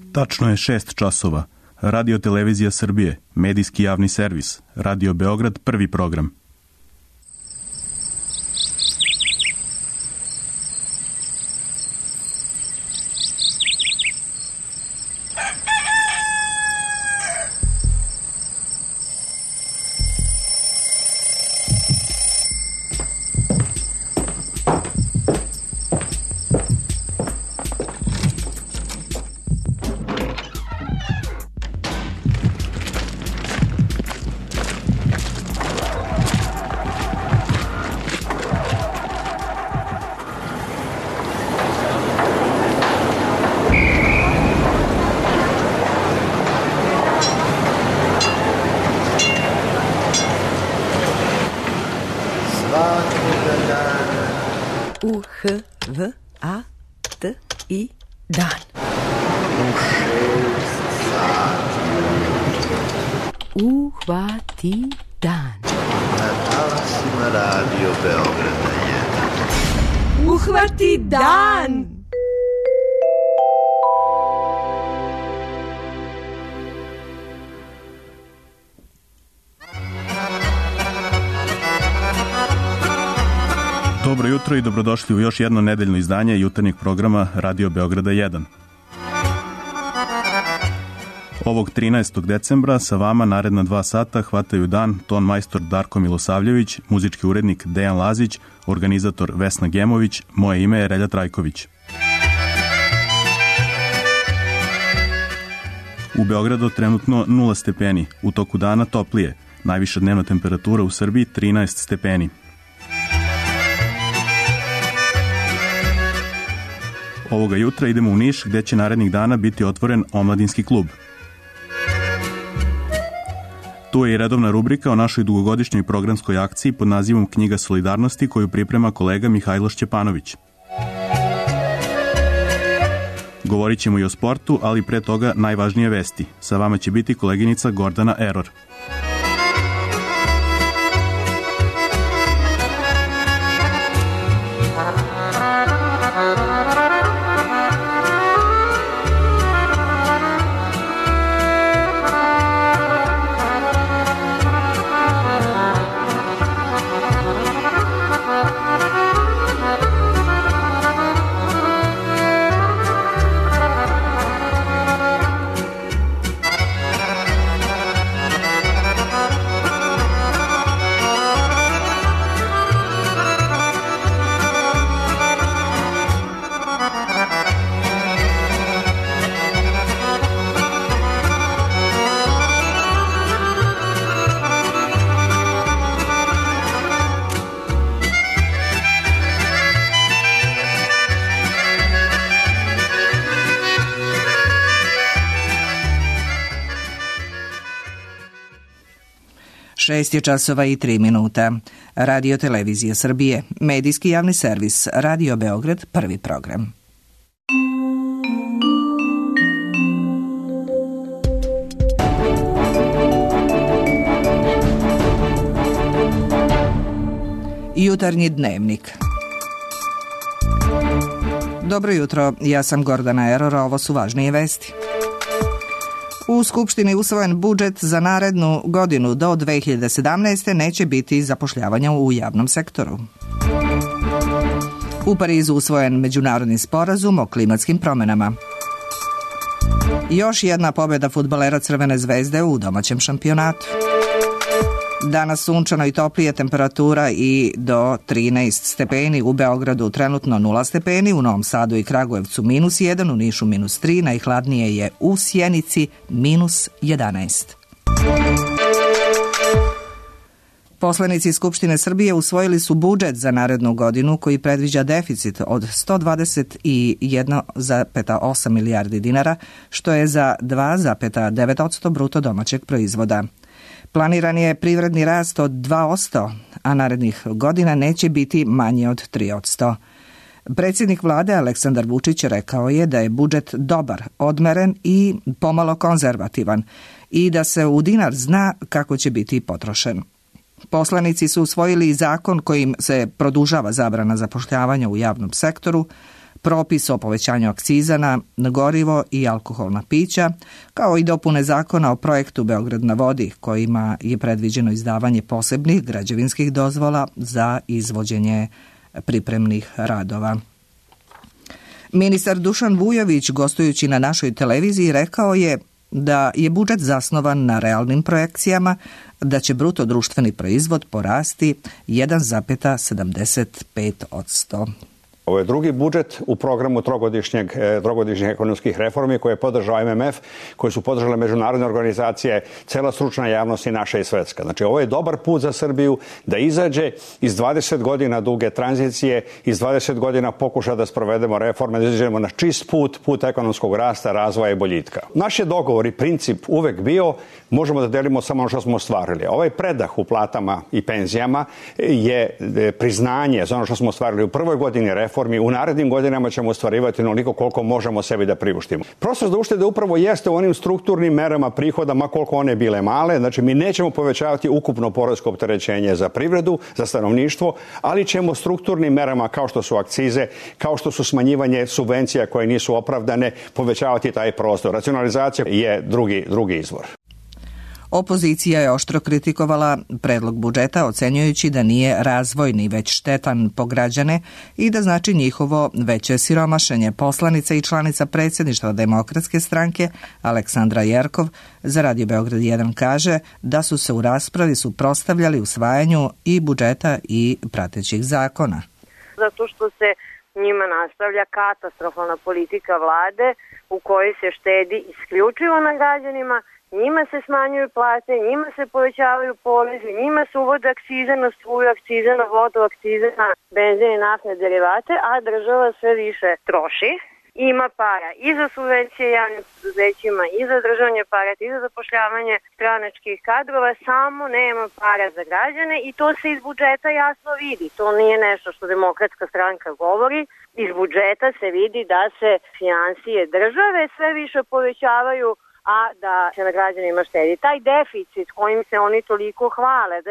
Tačno je 6 časova. Radio Televizija Srbije, medijski javni servis, Radio Beograd, prvi program. U-H-V-A-T-I dan. Uhvati dan. Na talasima Radio Beograda 1. Uhvati dan. Dobro jutro i dobrodošli u još jedno nedeljno izdanje jutarnjeg programa Radio Beograda 1. Ovog 13. decembra sa vama naredna 2 sata hvataju dan ton majstor Darko Milosavljević, muzički urednik Dejan Lazić, organizator Vesna Gemović, moje ime je Relja Trajković. U Beogradu trenutno 0 stepeni, u toku dana toplije, najviša dnevna temperatura u Srbiji 13 stepeni. Ovoga jutra idemo u Niš gde će narednih dana biti otvoren omladinski klub. Tu je i redovna rubrika o našoj dugogodišnjoj programskoj akciji pod nazivom Knjiga solidarnosti koju priprema kolega Mihajlo Šćepanović. Govorit ćemo i o sportu, ali pre toga najvažnije vesti. Sa vama će biti koleginica Gordana Eror. Šest je časova i 3 minuta. Radio Televizija Srbije, medijski javni servis, Radio Beograd, prvi program. Jutarnji dnevnik. Dobro jutro, ja sam Gordana Eror, a ovo su važnije vesti. U Skupštini usvojen budžet za narednu godinu do 2017. neće biti zapošljavanja u javnom sektoru. U Parizu usvojen međunarodni sporazum o klimatskim promenama. Još jedna pobjeda fudbalera Crvene zvezde u domaćem šampionatu. Danas sunčano i toplije, temperatura i do 13 stepeni, u Beogradu trenutno 0 stepeni, u Novom Sadu i Kragujevcu -1, u Nišu -3, najhladnije je u Sjenici -11. Poslanici Skupštine Srbije usvojili su budžet za narednu godinu koji predviđa deficit od 121,8 milijardi dinara, što je za 2,9% bruto domaćeg proizvoda. Planiran je privredni rast od 2%, a narednih godina neće biti manji od 3%. Predsjednik vlade Aleksandar Vučić rekao je da je budžet dobar, odmeren i pomalo konzervativan i da se u dinar zna kako će biti potrošen. Poslanici su usvojili zakon kojim se produžava zabrana zapošljavanja u javnom sektoru, propis o povećanju akciza na gorivo i alkoholna pića, kao i dopune zakona o projektu Beograd na vodi, kojima je predviđeno izdavanje posebnih građevinskih dozvola za izvođenje pripremnih radova. Ministar Dušan Vujović, gostujući na našoj televiziji, rekao je da je budžet zasnovan na realnim projekcijama, da će bruto društveni proizvod porasti 1,75%. Ovo je drugi budžet u programu trogodišnjih ekonomskih reformi koje je podržao MMF, koje su podržale međunarodne organizacije, cela stručna javnost i naša i svetska. Znači, ovo je dobar put za Srbiju da izađe iz 20 godina duge tranzicije, iz 20 godina pokuša da sprovedemo reforme, da izađemo na čist put ekonomskog rasta, razvoja i boljitka. Naš je dogovor i princip uvek bio, možemo da delimo samo ono što smo ostvarili. Ovaj predah u platama i penzijama je priznanje za ono što smo ostvarili u prvoj godini reformi. U narednim godinama ćemo ostvarivati onoliko koliko možemo sebi da priuštimo. Prostor za uštede upravo jeste u onim strukturnim merama prihoda, ma koliko one bile male. Znači, mi nećemo povećavati ukupno poresko opterećenje za privredu, za stanovništvo, ali ćemo strukturnim merama kao što su akcize, kao što su smanjivanje subvencija koje nisu opravdane, povećavati taj prostor. Racionalizacija je drugi izvor. Opozicija je oštro kritikovala predlog budžeta, ocenjujući da nije razvojni, već štetan po građane i da znači njihovo veće siromašenje. Poslanica i članica predsjedništva Demokratske stranke Aleksandra Jerkov za Radio Beograd 1 kaže da su se u raspravi suprotstavljali usvajanju i budžeta i pratećih zakona. Zato što se njima nastavlja katastrofalna politika vlade u kojoj se štedi isključivo na građanima. Njima se smanjuju plate, njima se povećavaju porezi, njima se uvode akcize na struju, akcize na vodu, akcize na benzin i naftne derivate, a država sve više troši. Ima para i za subvencije javnim preduzećima, i za državne pare, i za zapošljavanje stranačkih kadrova, samo nema para za građane i to se iz budžeta jasno vidi. To nije nešto što Demokratska stranka govori. Iz budžeta se vidi da se finansije države sve više povećavaju, a da se na građanima štedi. Taj deficit kojim se oni toliko hvale da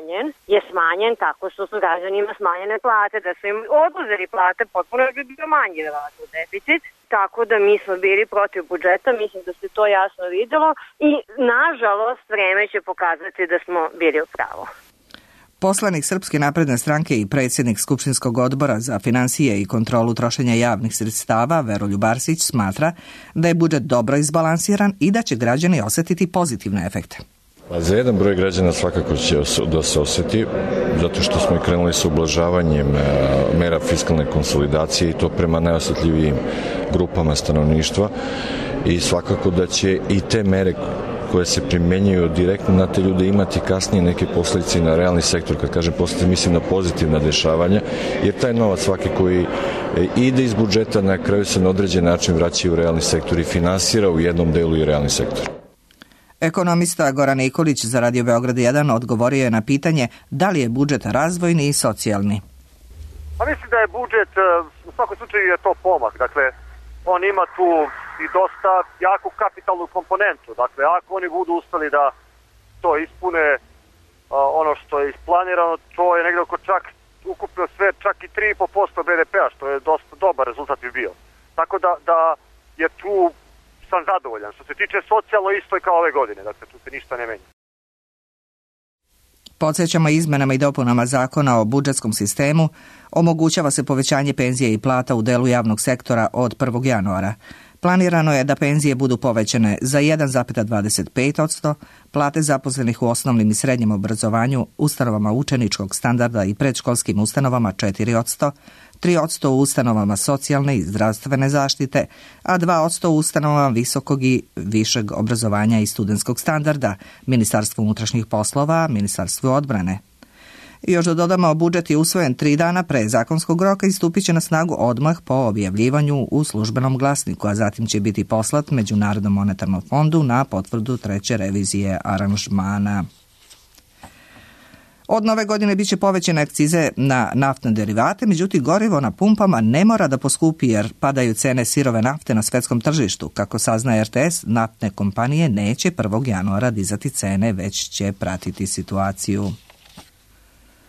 je smanjen tako što su građanima smanjene plate, da su im oduzeli plate, potpuno bi bio manji verovatno deficit, tako da mi smo bili protiv budžeta, mislim da se to jasno videlo i nažalost vreme će pokazati da smo bili u pravu. Poslanik Srpske napredne stranke i predsjednik Skupštinskog odbora za finansije i kontrolu trošenja javnih sredstava Veroljub Arsić smatra da je budžet dobro izbalansiran i da će građani osjetiti pozitivne efekte. Za jedan broj građana svakako će da se osjeti, zato što smo i krenuli sa ublažavanjem mera fiskalne konsolidacije i to prema najosjetljivijim grupama stanovništva i svakako da će i te mere koje se primenjuju direktno na te ljude imati kasnije neke posljedice na realni sektor. Kad kažem posljedice, mislim na pozitivna dešavanja, jer taj novac svaki koji ide iz budžeta na kraju se na određen način vraća u realni sektor i finansira u jednom delu i realni sektor. Ekonomista Goran Nikolić za Radio Beograd 1 odgovorio je na pitanje da li je budžet razvojni i socijalni. Pa mislim da je budžet, u svakom slučaju je to pomak, dakle on ima tu i dosta jaku kapitalnu komponentu, dakle ako oni budu uspeli da to ispune, ono što je isplanirano, to je negdje oko čak ukupno sve, čak i 3,5% BDP-a, što je dosta dobar rezultat bi bio. Tako da je tu sam zadovoljan. Što se tiče socijalno isto je kao ove godine, dakle tu se ništa ne menja. Podsjećamo, izmenama i dopunama zakona o budžetskom sistemu omogućava se povećanje penzije i plata u delu javnog sektora od 1. januara. Planirano je da penzije budu povećane za 1,25%, plate zaposlenih u osnovnim i srednjem obrazovanju, ustanovama učeničkog standarda i predškolskim ustanovama 4%, 3% u ustanovama socijalne i zdravstvene zaštite, a 2% u ustanovama visokog i višeg obrazovanja i studentskog standarda, Ministarstvo unutrašnjih poslova, Ministarstvo odbrane. I još da dodamo, budžet je usvojen 3 dana pre zakonskog roka i stupit će na snagu odmah po objavljivanju u službenom glasniku, a zatim će biti poslat Međunarodnom monetarnom fondu na potvrdu 3. revizije aranžmana. Od nove godine biće povećane akcize na naftne derivate, međutim gorivo na pumpama ne mora da poskupi jer padaju cene sirove nafte na svetskom tržištu. Kako sazna RTS, naftne kompanije neće 1. januara dizati cene, već će pratiti situaciju.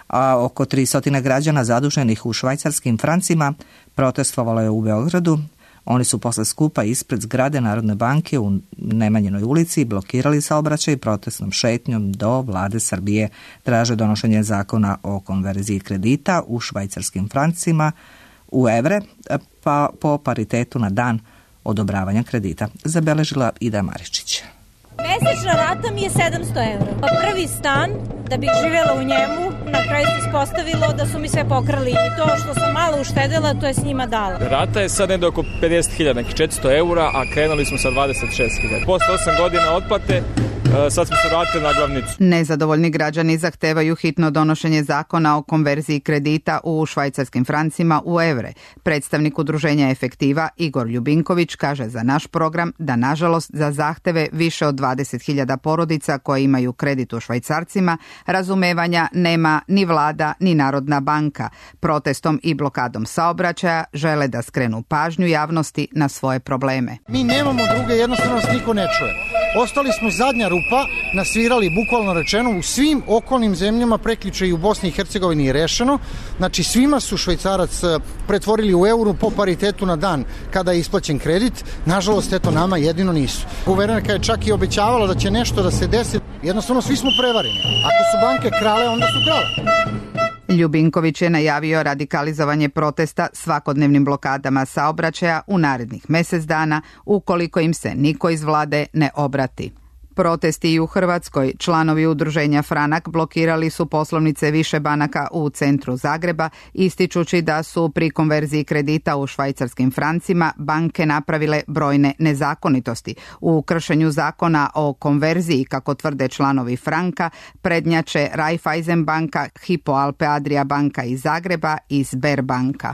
a oko 300 građana zaduženih u švajcarskim francima protestovalo je u Beogradu. Oni su posle skupa ispred zgrade Narodne banke u Nemanjinoj ulici blokirali saobraćaj protestnom šetnjom do vlade Srbije. Traže donošenje zakona o konverziji kredita u švajcarskim francima u evre, pa po paritetu na dan odobravanja kredita. Zabeležila Ida Maričić. Mesečna rata mi je 700 evra. Prvi stan, da bih živjela u njemu, na kraju se ispostavilo da su mi sve pokrali i to što sam malo uštedela, to je s njima dala. Rata je sad negdje oko 50.000, neki 400 eura, a krenuli smo sa 26.000. Posle 8 godina otplate, sad smo se vratili na glavnicu. Nezadovoljni građani zahtevaju hitno donošenje zakona o konverziji kredita u švajcarskim francima u evre. Predstavnik udruženja Efektiva Igor Ljubinković kaže za naš program da nažalost za zahteve više od 20.000 porodica koje imaju kredit u švajcarcima razumevanja nema ni vlada ni Narodna banka. Protestom i blokadom saobraćaja žele da skrenu pažnju javnosti na svoje probleme. Mi nemamo druge, jednostavno nas niko ne čuje. Ostali smo zadnja rupa, nasvirali bukvalno rečeno u svim okolnim zemljama, prekjuče i u Bosni i Hercegovini je rešeno. Znači svima su švajcarac pretvorili u euru po paritetu na dan kada je isplaćen kredit. Nažalost, eto nama jedino nisu. Guvernerka je čak i obećavala da će nešto da se desi. Jednostavno svi smo prevareni. Ako su banke krale, onda su krale. Ljubinković je najavio radikalizovanje protesta svakodnevnim blokadama saobraćaja u narednih mjesec dana ukoliko im se niko iz vlade ne obrati. Protesti i u Hrvatskoj. Članovi udruženja Franak blokirali su poslovnice više banaka u centru Zagreba, ističući da su pri konverziji kredita u švajcarskim francima banke napravile brojne nezakonitosti. U kršenju zakona o konverziji, kako tvrde članovi Franka, prednjače Raiffeisen banka, Hypo Alpe Adria banka iz Zagreba i Sberbanka.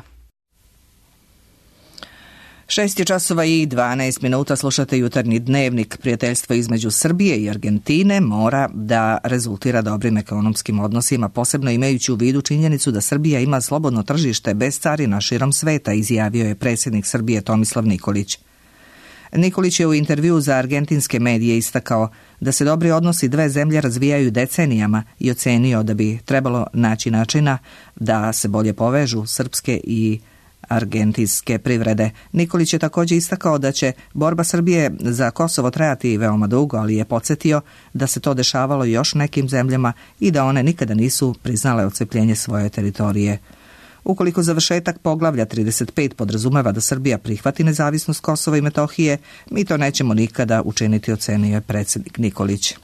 6:12 slušate jutarnji dnevnik. Prijateljstvo između Srbije i Argentine mora da rezultira dobrim ekonomskim odnosima, posebno imajući u vidu činjenicu da Srbija ima slobodno tržište bez carina širom sveta, izjavio je predsjednik Srbije Tomislav Nikolić. Nikolić je u intervjuu za argentinske medije istakao da se dobri odnosi dve zemlje razvijaju decenijama i ocenio da bi trebalo naći načina da se bolje povežu srpske i argentinske privrede. Nikolić je također istakao da će borba Srbije za Kosovo trajati veoma dugo, ali je podsjetio da se to dešavalo još nekim zemljama i da one nikada nisu priznale odcepljenje svoje teritorije. Ukoliko završetak poglavlja 35 podrazumeva da Srbija prihvati nezavisnost Kosova i Metohije, mi to nećemo nikada učiniti, ocenio je predsjednik Nikolić.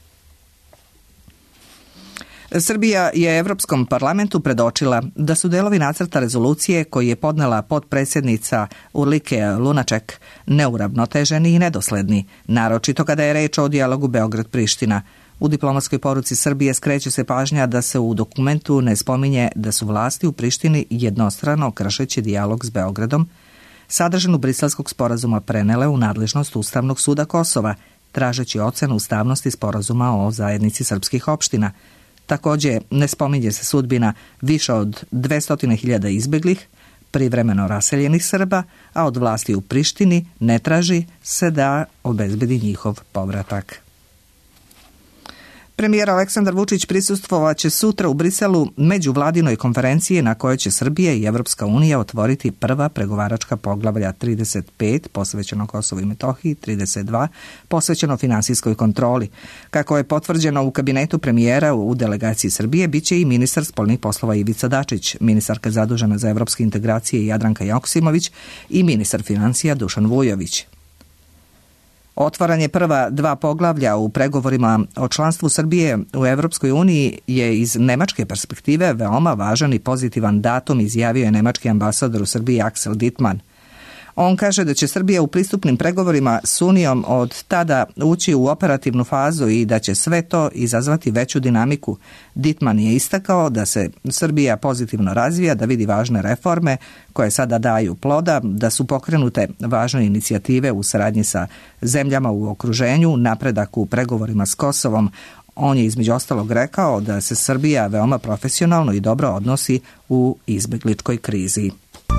Srbija je Evropskom parlamentu predočila da su delovi nacrta rezolucije koji je podnela potpredsjednica Urlike Lunaček neuravnoteženi i nedosledni, naročito kada je reč o dijalogu Beograd-Priština. U diplomatskoj poruci Srbije skreće se pažnja da se u dokumentu ne spominje da su vlasti u Prištini jednostrano kršeći dijalog s Beogradom sadržanu Briselskog sporazuma prenele u nadležnost Ustavnog suda Kosova, tražeći ocenu ustavnosti sporazuma o zajednici srpskih opština. Također ne spominje se sudbina više od 200.000 izbjeglih, privremeno raseljenih Srba, a od vlasti u Prištini ne traži se da obezbedi njihov povratak. Premijer Aleksandar Vučić prisustvovaće sutra u Briselu međuvladinoj konferenciji na kojoj će Srbija i Evropska unija otvoriti prva pregovaračka poglavlja 35 posvećeno Kosovu i Metohiji, 32 posvećeno finansijskoj kontroli. Kako je potvrđeno u kabinetu premijera u delegaciji Srbije, bit će i ministar spoljnih poslova Ivica Dačić, ministarka zadužena za evropske integracije Jadranka Joksimović i ministar financija Dušan Vujović. Otvaranje prva dva poglavlja u pregovorima o članstvu Srbije u Evropskoj uniji je iz nemačke perspektive veoma važan i pozitivan datum, izjavio je nemački ambasador u Srbiji Axel Dittmann. On kaže da će Srbija u pristupnim pregovorima s Unijom od tada ući u operativnu fazu i da će sve to izazvati veću dinamiku. Dittmann je istakao da se Srbija pozitivno razvija, da vidi važne reforme koje sada daju ploda, da su pokrenute važne inicijative u saradnji sa zemljama u okruženju, napredak u pregovorima s Kosovom. On je između ostalog rekao da se Srbija veoma profesionalno i dobro odnosi u izbegličkoj krizi.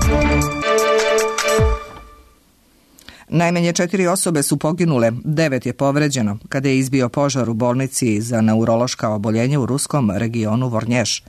Najmanje 4 osobe su poginule, 9 je povređeno kada je izbio požar u bolnici za neurološka oboljenja u ruskom regionu Vornješ.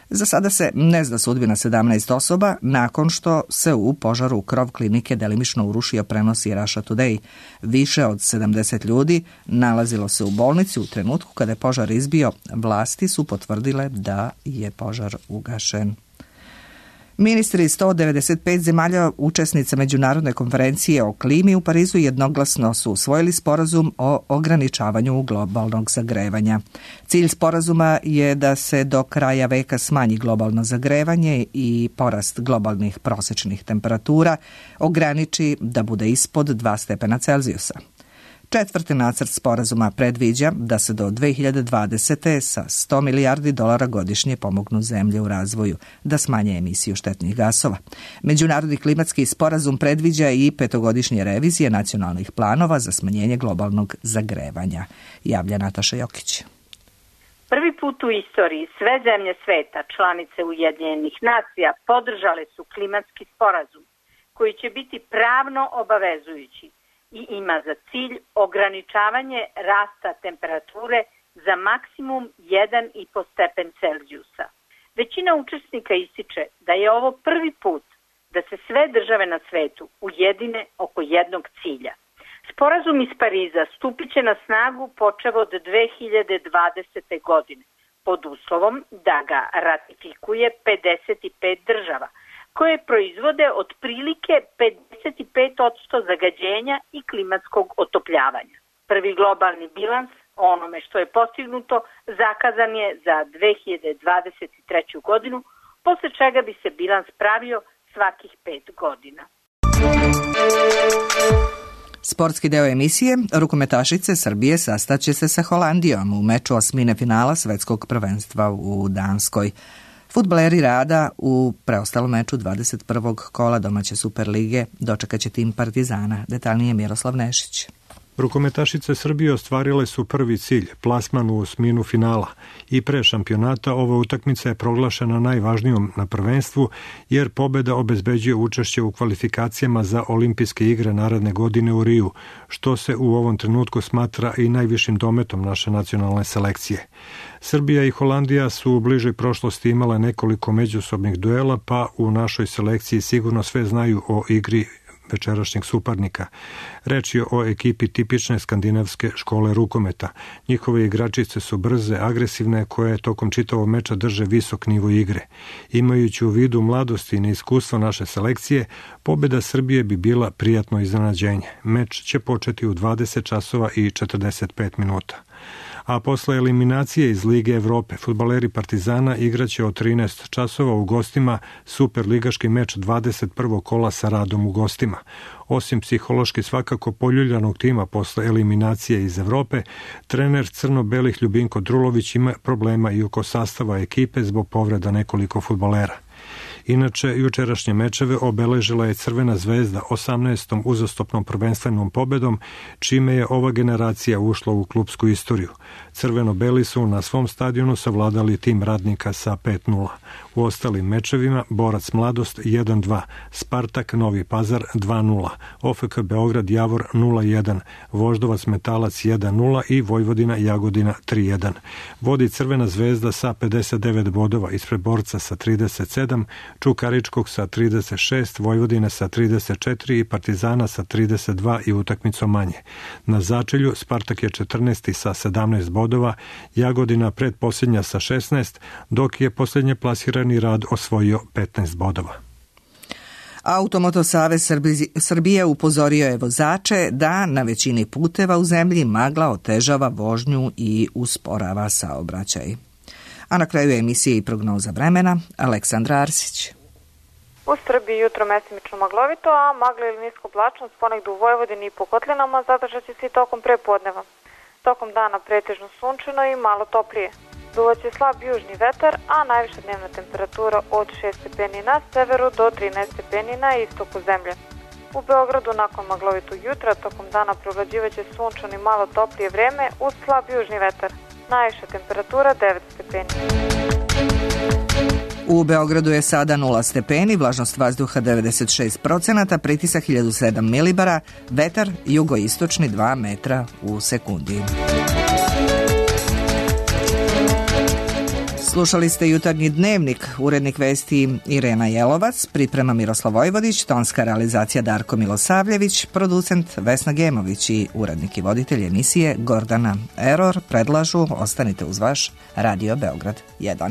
Za sada se ne zna sudbina 17 osoba nakon što se u požaru krov klinike delimično urušio, prenosi Russia Today. Više od 70 ljudi nalazilo se u bolnici u trenutku kada je požar izbio. Vlasti su potvrdile da je požar ugašen. Ministri 195 zemalja učesnica Međunarodne konferencije o klimi u Parizu jednoglasno su usvojili sporazum o ograničavanju globalnog zagrevanja. Cilj sporazuma je da se do kraja veka smanji globalno zagrevanje i porast globalnih prosječnih temperatura ograniči da bude ispod 2 stepena Celzijusa. Četvrti nacrt sporazuma predviđa da se do 2020. sa $100 milijardi godišnje pomognu zemlje u razvoju da smanje emisiju štetnih gasova. Međunarodni klimatski sporazum predviđa i 5-godišnje revizije nacionalnih planova za smanjenje globalnog zagrevanja, javlja Nataša Jokić. Prvi put u istoriji sve zemlje sveta, članice Ujedinjenih nacija, podržale su klimatski sporazum koji će biti pravno obavezujući i ima za cilj ograničavanje rasta temperature za maksimum 1,5 stepen Celzijusa. Većina učesnika ističe da je ovo prvi put da se sve države na svetu ujedine oko jednog cilja. Sporazum iz Pariza stupit će na snagu počev od 2020. godine, pod uslovom da ga ratifikuje 55 država, koje proizvode otprilike 55% zagađenja i klimatskog otopljavanja. Prvi globalni bilans o onome što je postignuto zakazan je za 2023. godinu, posle čega bi se bilans pravio svakih 5 godina. Sportski deo emisije, rukometašice Srbije sastaće se sa Holandijom u meču osmine finala svetskog prvenstva u Danskoj. Fudbaleri Rada u preostalom meču 21. kola domaće Superlige dočekaće tim Partizana. Detaljnije Miroslav Nešić. Rukometašice Srbije ostvarile su prvi cilj, plasman u osminu finala. I pre šampionata ova utakmica je proglašena najvažnijom na prvenstvu, jer pobeda obezbeđuje učešće u kvalifikacijama za olimpijske igre naredne godine u Riju, što se u ovom trenutku smatra i najvišim dometom naše nacionalne selekcije. Srbija i Holandija su u bližoj prošlosti imale nekoliko međusobnih duela, pa u našoj selekciji sigurno sve znaju o igri večerašnjeg suparnika. Reč je o ekipi tipične skandinavske škole rukometa. Njihove igračice su brze, agresivne, koje tokom čitavog meča drže visok nivo igre. Imajući u vidu mladost i neiskustvo naše selekcije, pobjeda Srbije bi bila prijatno iznenađenje. Meč će početi u 20 časova i 45 minuta. A posle eliminacije iz Lige Evrope, fudbaleri Partizana igraće od 13 časova u gostima superligaški meč 21. kola sa Radom u gostima. Osim psihološki svakako poljuljanog tima posle eliminacije iz Evrope, trener crno-belih Ljubinko Drulović ima problema i oko sastava ekipe zbog povreda nekoliko fudbalera. Inače, jučerašnje mečeve obeležila je Crvena zvezda 18. uzastopnom prvenstvenom pobedom, čime je ova generacija ušla u klupsku istoriju. Crveno-beli su na svom stadionu savladali tim Radnika sa 5-0. U ostalim mečevima Borac Mladost 1-2, Spartak Novi Pazar 2-0, OFK Beograd Javor 0-1, Voždovac Metalac 1-0 i Vojvodina Jagodina 3-1. Vodi Crvena zvezda sa 59 bodova, ispred Borca sa 37, Čukaričkog sa 36, Vojvodine sa 34 i Partizana sa 32 i utakmicom manje. Na začelju Spartak je 14. sa 17 bodova, Jagodina predposljednja sa 16, dok je posljednje plasirani Rad osvojio 15 bodova. Automoto Savez Srbije upozorio je vozače da na većini puteva u zemlji magla otežava vožnju i usporava saobraćaj. A na kraju emisije i prognoza vremena, Aleksandra Arsić. U Srbiji jutro mestimično maglovito, a magla ili nisko oblačnost ponegde u Vojvodini i po kotlinama zadržat će se i tokom prepodneva. Tokom dana pretežno sunčano i malo toplije. Duvaće slab južni vetar, a najviša dnevna temperatura od 6 stepeni na severu do 13 stepeni na istoku zemlje. U Beogradu nakon maglovitog jutra tokom dana prevlađivaće sunčano i malo toplije vreme uz slab južni vetar. Najviša temperatura 9 stepeni. U Beogradu je sada 0 stepeni, vlažnost vazduha 96%, pritisak 1007 milibara, vetar jugoistočni 2 metra u sekundi. Slušali ste Jutarnji dnevnik, urednik vesti Irena Jelovac, priprema Miroslav Vojvodić, tonska realizacija Darko Milosavljević, producent Vesna Gemović i urednik i voditelj emisije Gordana Eror predlažu ostanite uz vaš Radio Beograd 1.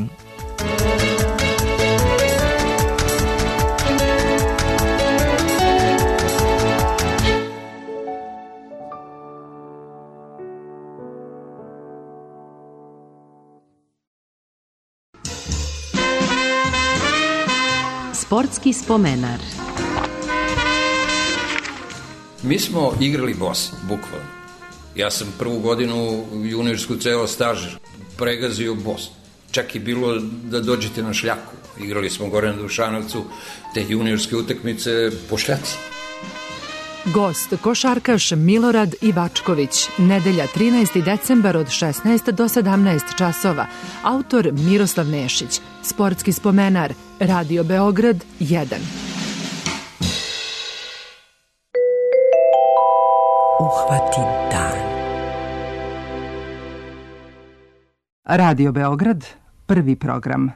Sportski spomenar. Mi smo igrali bos, bukvalno. Ja sam prvu godinu juniorsku ceo staž pregazio bos. Čak i bilo da dođete na šljaku. Igrali smo gore na Dušanovcu te juniorske utakmice po šljaci. Gost, košarkaš Milorad Ivačković, nedelja 13. decembar od 16 do 17 časova. Autor Miroslav Nešić, sportski spomenar, Radio Beograd 1. Uhvati dan. Radio Beograd, prvi program.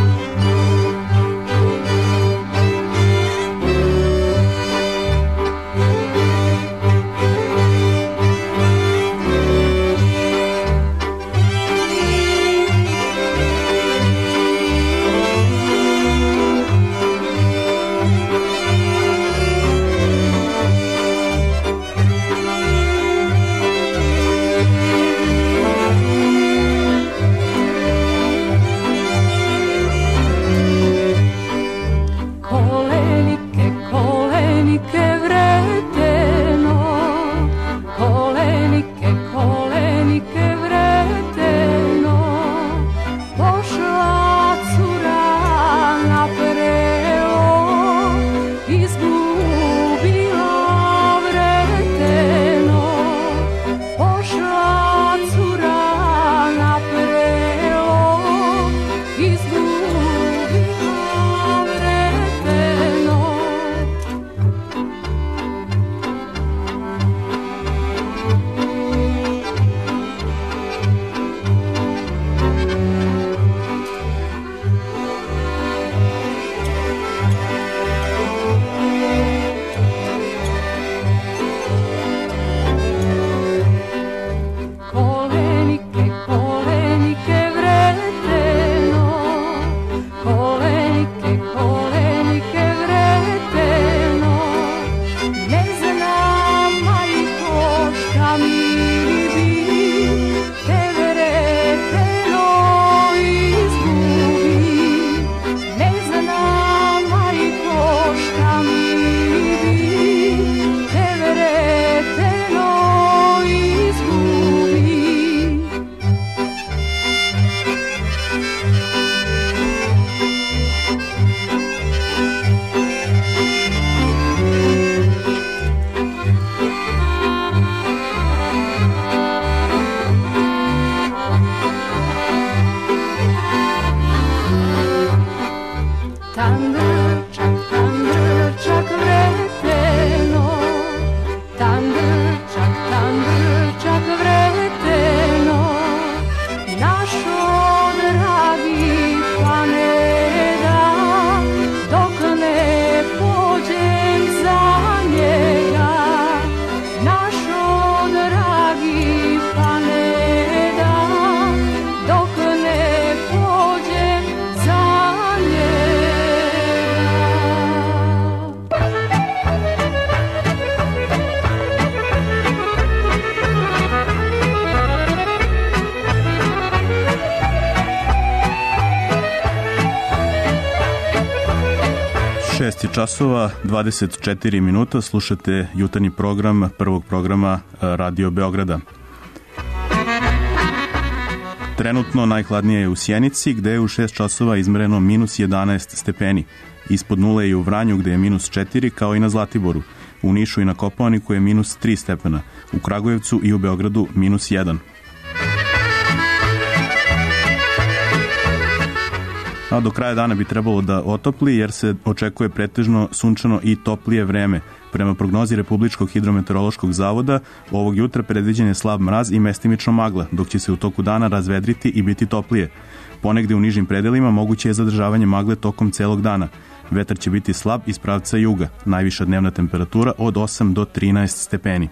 Časova, 24 minuta, slušate jutarnji program prvog programa Radio Beograda. Trenutno najhladnije je u Sjenici, gde je u 6 časova izmereno minus 11 stepeni. Ispod nule je u Vranju, gde je minus 4, kao i na Zlatiboru. U Nišu i na Kopaoniku je minus 3 stepena. U Kragujevcu i u Beogradu minus 1. A do kraja dana bi trebalo da otopli jer se očekuje pretežno sunčano i toplije vreme. Prema prognozi Republičkog hidrometeorološkog zavoda, ovog jutra predviđen je slab mraz i mestimično magla, dok će se u toku dana razvedriti i biti toplije. Ponegde u nižim predelima moguće je zadržavanje magle tokom celog dana. Vetar će biti slab iz pravca juga. Najviša dnevna temperatura od 8 do 13 stepeni.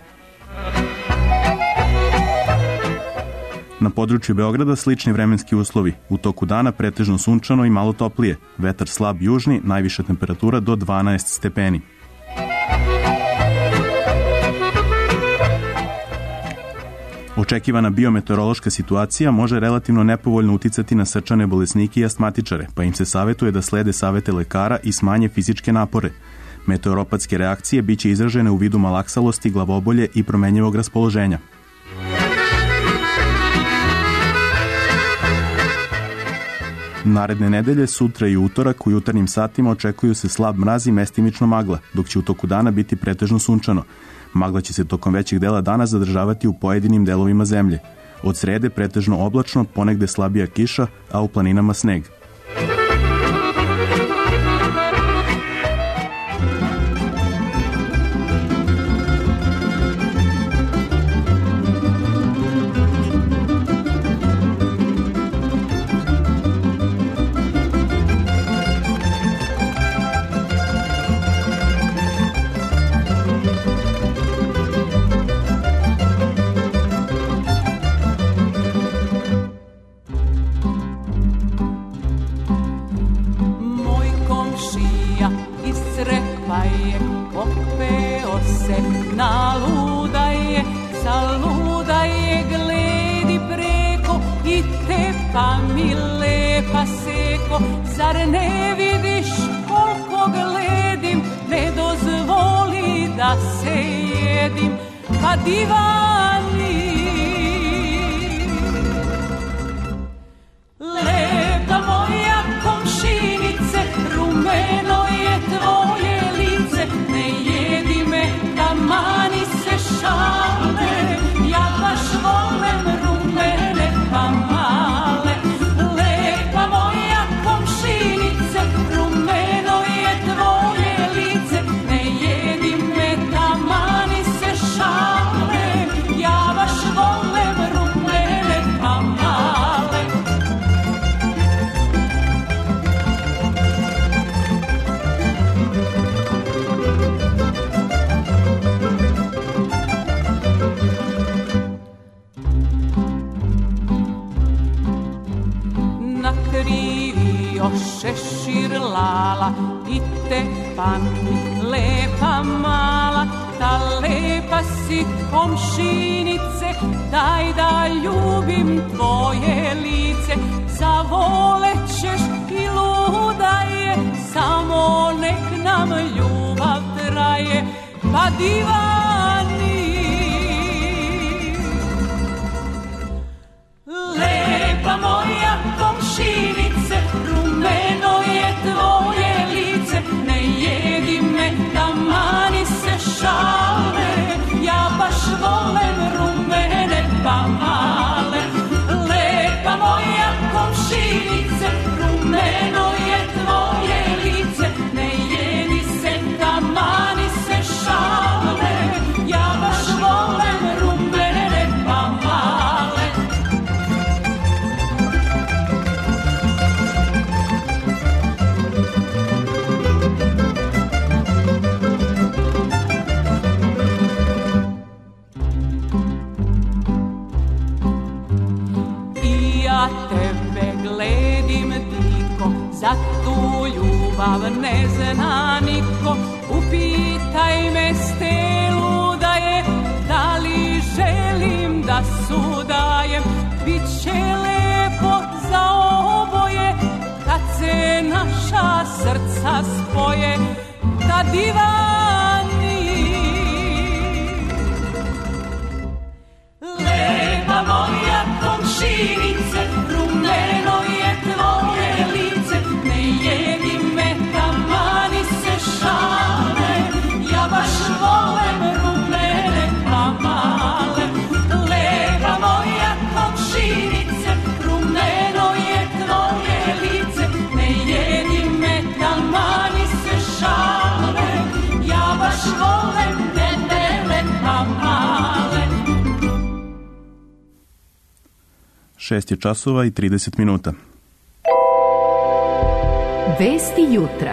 Na području Beograda slični vremenski uslovi. U toku dana pretežno sunčano i malo toplije. Vetar slab južni, najviša temperatura do 12 stepeni. Očekivana biometeorološka situacija može relativno nepovoljno uticati na srčane bolesnike i astmatičare, pa im se savetuje da slede savete lekara i smanje fizičke napore. Meteoropatske reakcije biće izražene u vidu malaksalosti, glavobolje i promenjivog raspoloženja. Naredne nedelje, sutra i utorak, u jutarnjim satima očekuju se slab mraz i mestimično magla, dok će u toku dana biti pretežno sunčano. Magla će se tokom većeg dela dana zadržavati u pojedinim delovima zemlje. Od srede pretežno oblačno, ponegde slabija kiša, a u planinama sneg. 6 je časova i 30 minuta. Vesti jutra.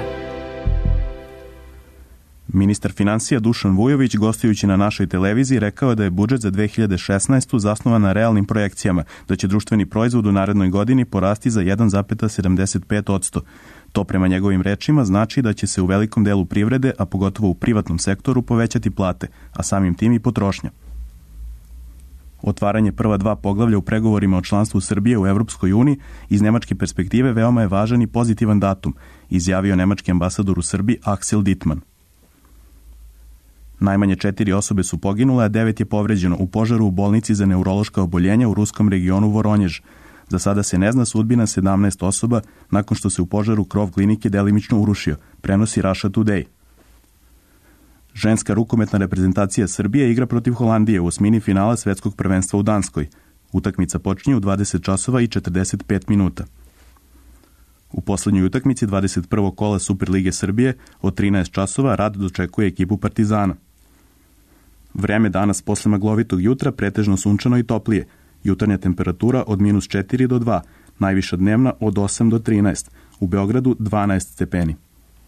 Ministar finansija Dušan Vujović, gostujući na našoj televiziji, rekao je da je budžet za 2016. zasnovan na realnim projekcijama, da će društveni proizvod u narednoj godini porasti za 1,75%. To prema njegovim rečima znači da će se u velikom delu privrede, a pogotovo u privatnom sektoru, povećati plate, a samim tim i potrošnja. Otvaranje prva 2 poglavlja u pregovorima o članstvu Srbije u Evropskoj uniji iz nemačke perspektive veoma je važan i pozitivan datum, izjavio nemački ambasador u Srbiji Axel Dittmann. Najmanje 4 osobe su poginule, a 9 je povređeno u požaru u bolnici za neurološka oboljenja u ruskom regionu Voronjež. Za sada se ne zna sudbina 17 osoba nakon što se u požaru krov klinike delimično urušio, prenosi Russia Today. Ženska rukometna reprezentacija Srbije igra protiv Holandije u osmini finala svetskog prvenstva u Danskoj. Utakmica počinje u 20 časova i 45 minuta. U poslednjoj utakmici 21. kola Superlige Srbije od 13 časova Rad dočekuje ekipu Partizana. Vreme danas posle maglovitog jutra pretežno sunčano i toplije. Jutarnja temperatura od -4 do 2, najviša dnevna od 8 do 13, u Beogradu 12 stepeni.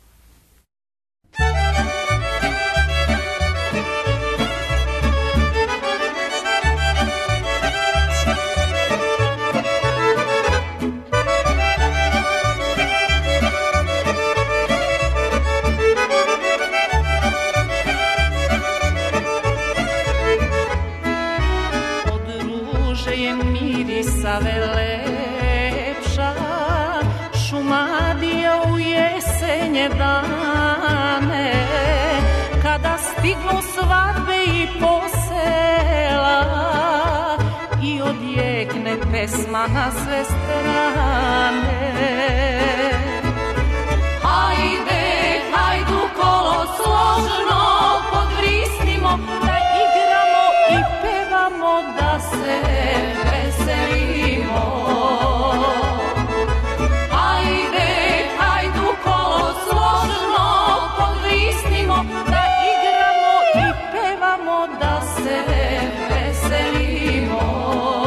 Lepša Šumadija u jesenje dane, kada stignu svadbe i posela i odjekne pesma na sve strane. Hajde, hajdu kolo složno podvrisnimo, da igramo i pevamo, da se veselimo. Hajde, hajdu kolo složno podvrisnimo, da igramo i pevamo, da se veselimo.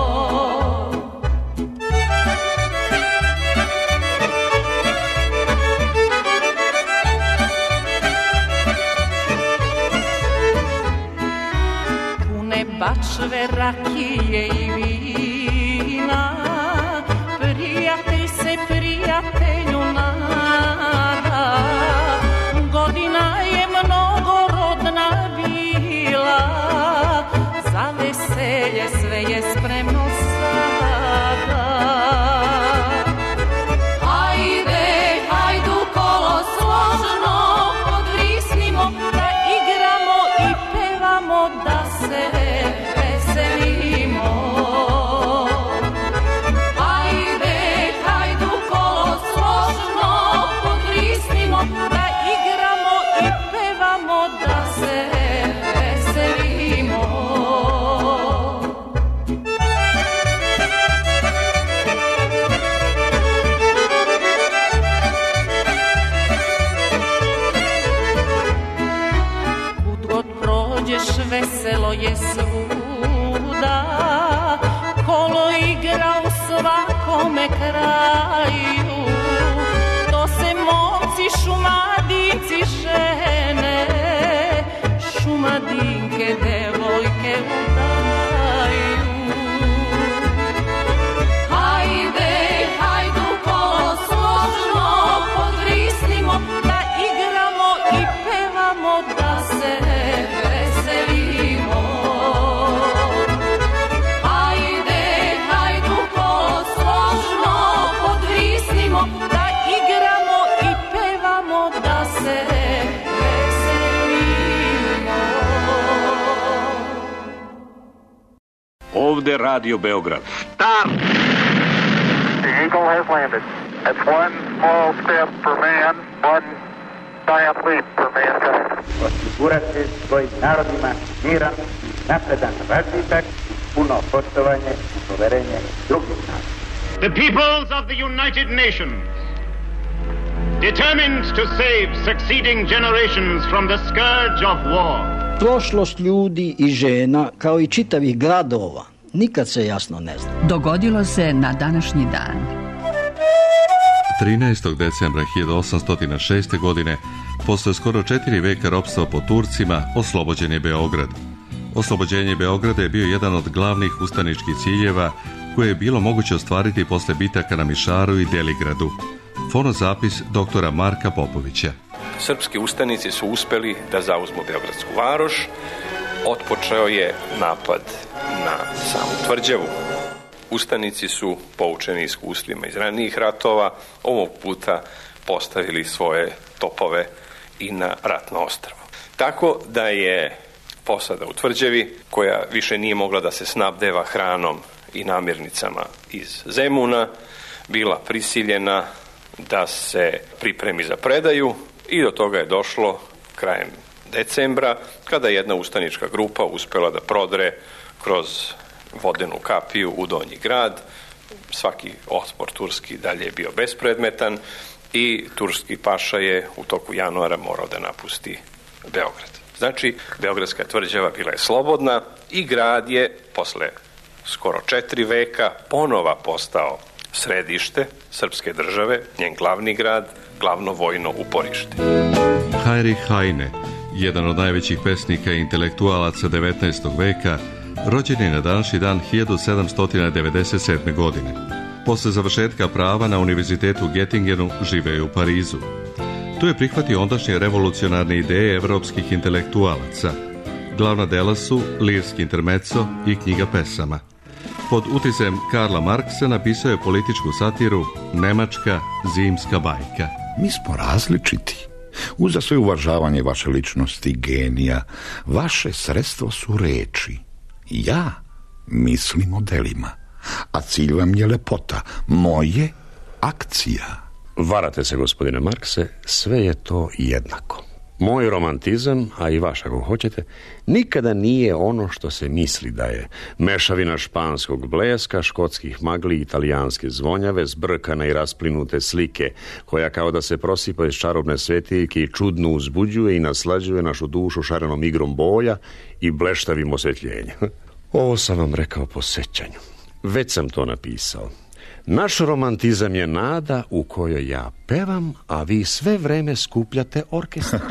Pune bačve rakije i vina, prijatelj se prijatelju nada. Godina je mnogorodna bila, za veselje sve je spremno sada. Hajde, hajdu kolo složno podvrisnimo, da igramo i pevamo, da se veselimo. Hajde, hajdu kolo složno podvrisnimo, da igramo i pevamo, da se veselimo. Kud god prođeš veselo je svuda, kolo igra u svakome kraju. To se momci šumadinci žene, šumadinke devojke udaju. Hajde, hajdu kolo složno podvrisnimo, da igramo i pevamo, da se veselimo. Hajde, hajdu kolo složno podvrisnimo, da igramo i pevamo, da se veselimo. Ovde Radio Beograd. Stop! The Eagle has landed. That's one small step for man, one giant leap for mankind. Osigurati svojim narodima miran, napredan razvitak, puno poštovanje i poverenje drugih naroda. The peoples of the United Nations, determined to save succeeding generations from the scourge of war. Prošlost ljudi i žena, kao i čitavih gradova, nikad se jasno ne zna. Dogodilo se na današnji dan. 13. decembra 1806. godine, posle skoro 4 veka ropstva pod Turcima, oslobođen je Beograd. Oslobođenje Beograda je bio jedan od glavnih ustaničkih ciljeva koje je bilo moguće ostvariti posle bitaka na Mišaru i Deligradu. Fonozapis doktora Marka Popovića. Srpski ustanici su uspeli da zauzmu Beogradsku varoš. Otpočeo je napad na samu tvrđavu. Ustanici su, poučeni iskustvima iz ranijih ratova, ovog puta postavili svoje topove i na ratno ostrvo. Tako da je posada u tvrđavi, koja više nije mogla da se snabdeva hranom i namirnicama iz Zemuna, bila prisiljena da se pripremi za predaju i do toga je došlo krajem decembra, kada je jedna ustanička grupa uspela da prodre kroz vodenu kapiju u Donji grad. Svaki otpor turski dalje je bio bespredmetan i turski paša je u toku januara morao da napusti Beograd. Znači, Beogradska tvrđava bila je slobodna i grad je posle skoro 4 veka ponova postao središte srpske države, njen glavni grad, glavno vojno uporište. Heinrich Heine, jedan od najvećih pesnika i intelektualaca 19. veka, rođen je na današnji dan 1797. godine. Posle završetka prava na univerzitetu u Göttingenu živeo je u Parizu. Tu je prihvatio ondašnje revolucionarne ideje evropskih intelektualaca. Glavna dela su Lirski intermezzo i knjiga pesama. Pod uticajem Karla Marksa napisao je političku satiru Nemačka zimska bajka. Mi smo različiti. Uza sve uvažavanje vaše ličnosti, genija, vaše sredstvo su reči. Ja mislim o delima, a cilj vam je lepota, moje akcija. Varate se, gospodine Markse, sve je to jednako. Moj romantizam, a i vaš ako hoćete, nikada nije ono što se misli da je. Mešavina španskog bleska, škotskih magli i italijanske zvonjave, zbrkane i rasplinute slike, koja kao da se prosipa iz čarobne svetiljke i čudno uzbuđuje i naslađuje našu dušu šarenom igrom boja i bleštavim osvetljenjem. Ovo sam vam rekao po sećanju. Već sam to napisao. Naš romantizam je nada u kojoj ja pevam, a vi sve vreme skupljate orkestar.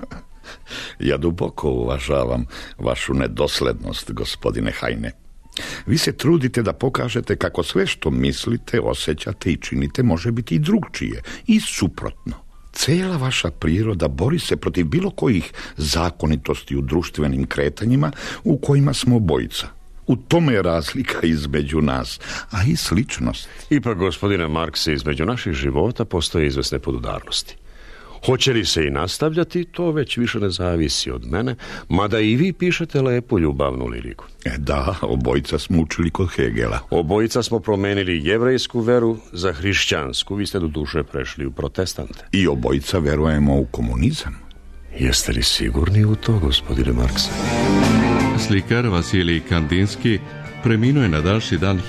Ja duboko uvažavam vašu nedoslednost, gospodine Heine. Vi se trudite da pokažete kako sve što mislite, osjećate i činite može biti i drugčije i suprotno. Cela vaša priroda bori se protiv bilo kojih zakonitosti u društvenim kretanjima u kojima smo obojica. U tome je razlika između nas, a i sličnost. Ipak, gospodine Markse, između naših života postoje izvesne podudarnosti. Hoće li se i nastavljati, to već više ne zavisi od mene, mada i vi pišete lepu ljubavnu liriku. Da, obojica smo učili kod Hegela. Obojica smo promenili jevrejsku veru za hrišćansku, vi ste do duše prešli u protestante. I obojica verujemo u komunizam. Jeste li sigurni u to, gospodine Markse? Slikar Vasilij Kandinski preminuo je na današnji dan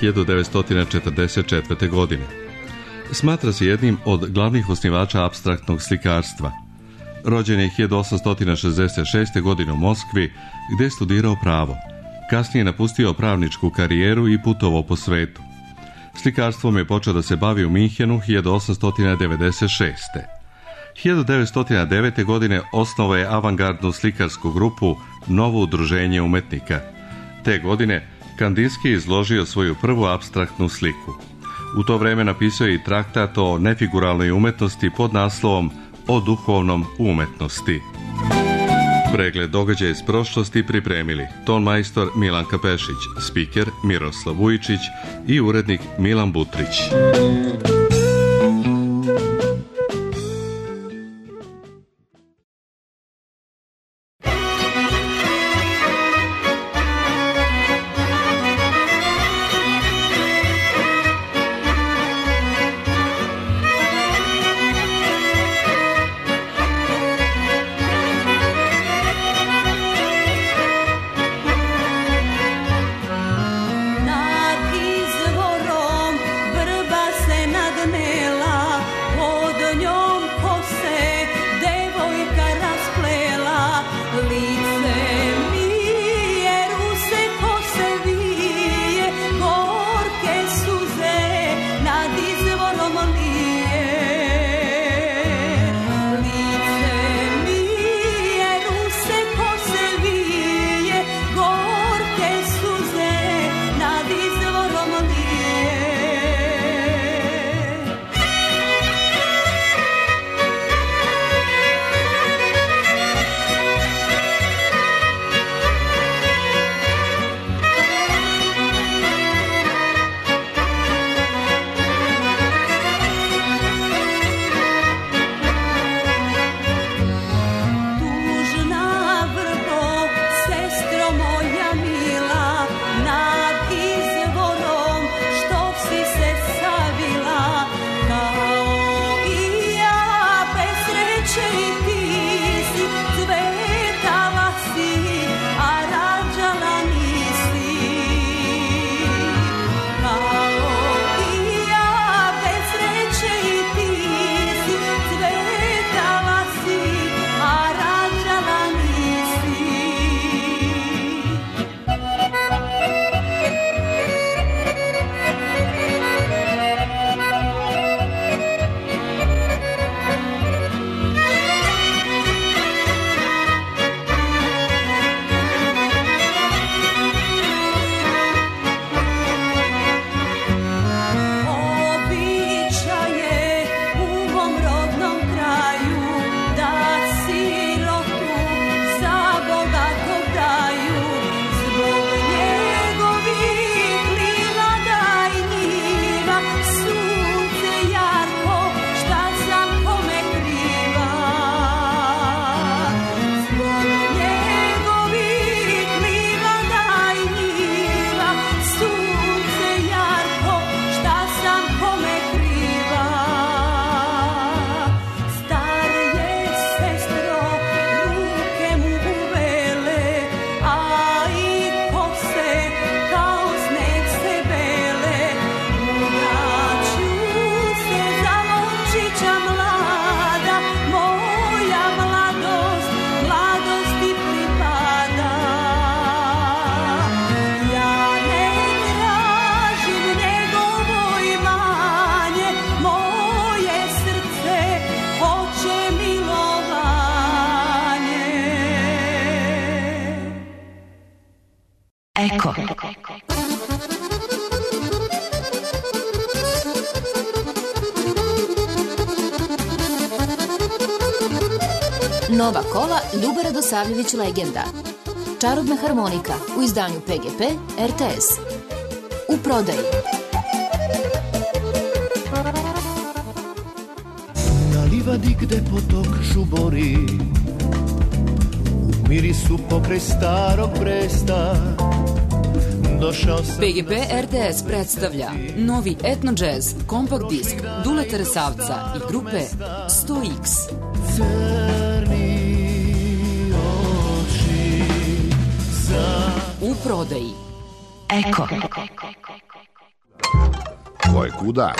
1944. godine. Smatra se jednim od glavnih osnivača apstraktnog slikarstva. Rođen je 1866. godine u Moskvi, gde je studirao pravo. Kasnije je napustio pravničku karijeru i putovao po svetu. Slikarstvom je počeo da se bavi u Minhenu 1896. 1909. godine osnovao je avangardnu slikarsku grupu Novo udruženje umetnika. Te godine Kandinski je izložio svoju prvu apstraktnu sliku. U to vreme napisao je i traktat o nefiguralnoj umetnosti pod naslovom O duhovnom umetnosti. Pregled događaja iz prošlosti pripremili ton majstor Milanka Pešić, spiker Miroslav Vujičić i urednik Milan Butrić. Nad izvorom vrba se nad Nova kola Ljuba Radosavljević legenda. Čarobna harmonika u izdanju PGP RTS. U prodaji. Na livadi gde potok žubori, u mirisu pokraj starog Bresta, PGP RTS predstavlja novi etno jazz kompakt disk Duleta Resavca i grupe 100X. U prodaji. Eko. Ko je kuda?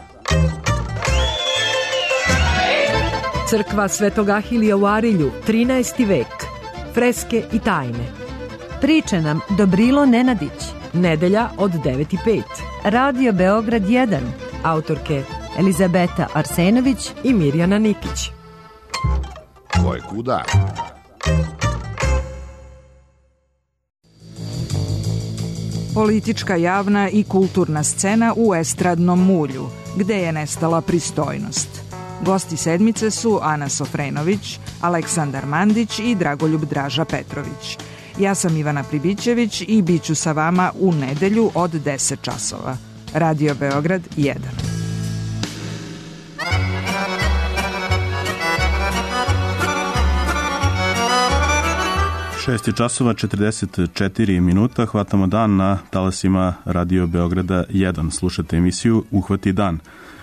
Crkva Svetog Ahilija u Arilju, 13. vek. Freske i tajne. Priče nam Dobrilo Nenadić. Nedelja od 9:05. Radio Beograd 1. Autorke Elizabeta Arsenović i Mirjana Nikić. Ko je kuda? Politička, javna i kulturna scena u estradnom mulju, gde je nestala pristojnost. Gosti sedmice su Ana Sofrenović, Aleksandar Mandić i Dragoljub Draža Petrović. Ja sam Ivana Pribićević i bit ću sa vama u nedelju od 10 časova. Radio Beograd 1. 6 časova 44 minuta, hvatamo dan na talasima Radio Beograda 1. Slušate emisiju Uhvati dan.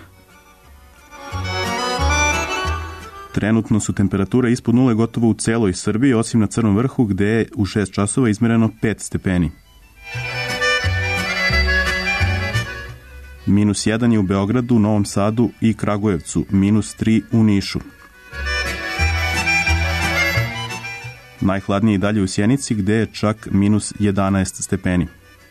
Trenutno su temperature ispod nule gotovo u celoj Srbiji, osim na Crnom vrhu gde je u 6 časova izmereno 5 stepeni. -1 je u Beogradu, Novom Sadu i Kragujevcu, -3 u Nišu. Najhladnije i dalje u Sjenici gde je čak -11 stepeni.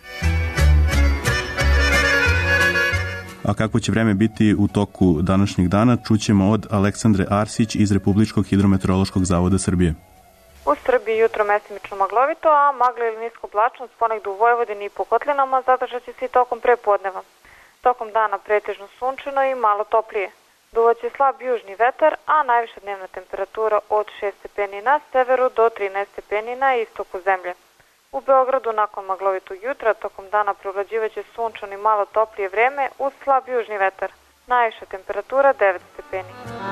A kako će vreme biti u toku današnjeg dana, čućemo od Aleksandre Arsić iz Republičkog hidrometeorološkog zavoda Srbije. U Srbiji jutro mesimično maglovito, a magla ili nisko oblačnost ponegde u Vojvodini i po kotlinama zadržat će se i tokom prepodneva. Tokom dana pretežno sunčano i malo toplije. Duvaće slab južni vetar, a najviša dnevna temperatura od 6 stepeni na severu do 13 stepeni na istoku zemlje. U Beogradu nakon maglovitog jutra tokom dana preovlađivaće sunčano i malo toplije vreme uz slab južni vetar. Najviša temperatura 9 stepeni.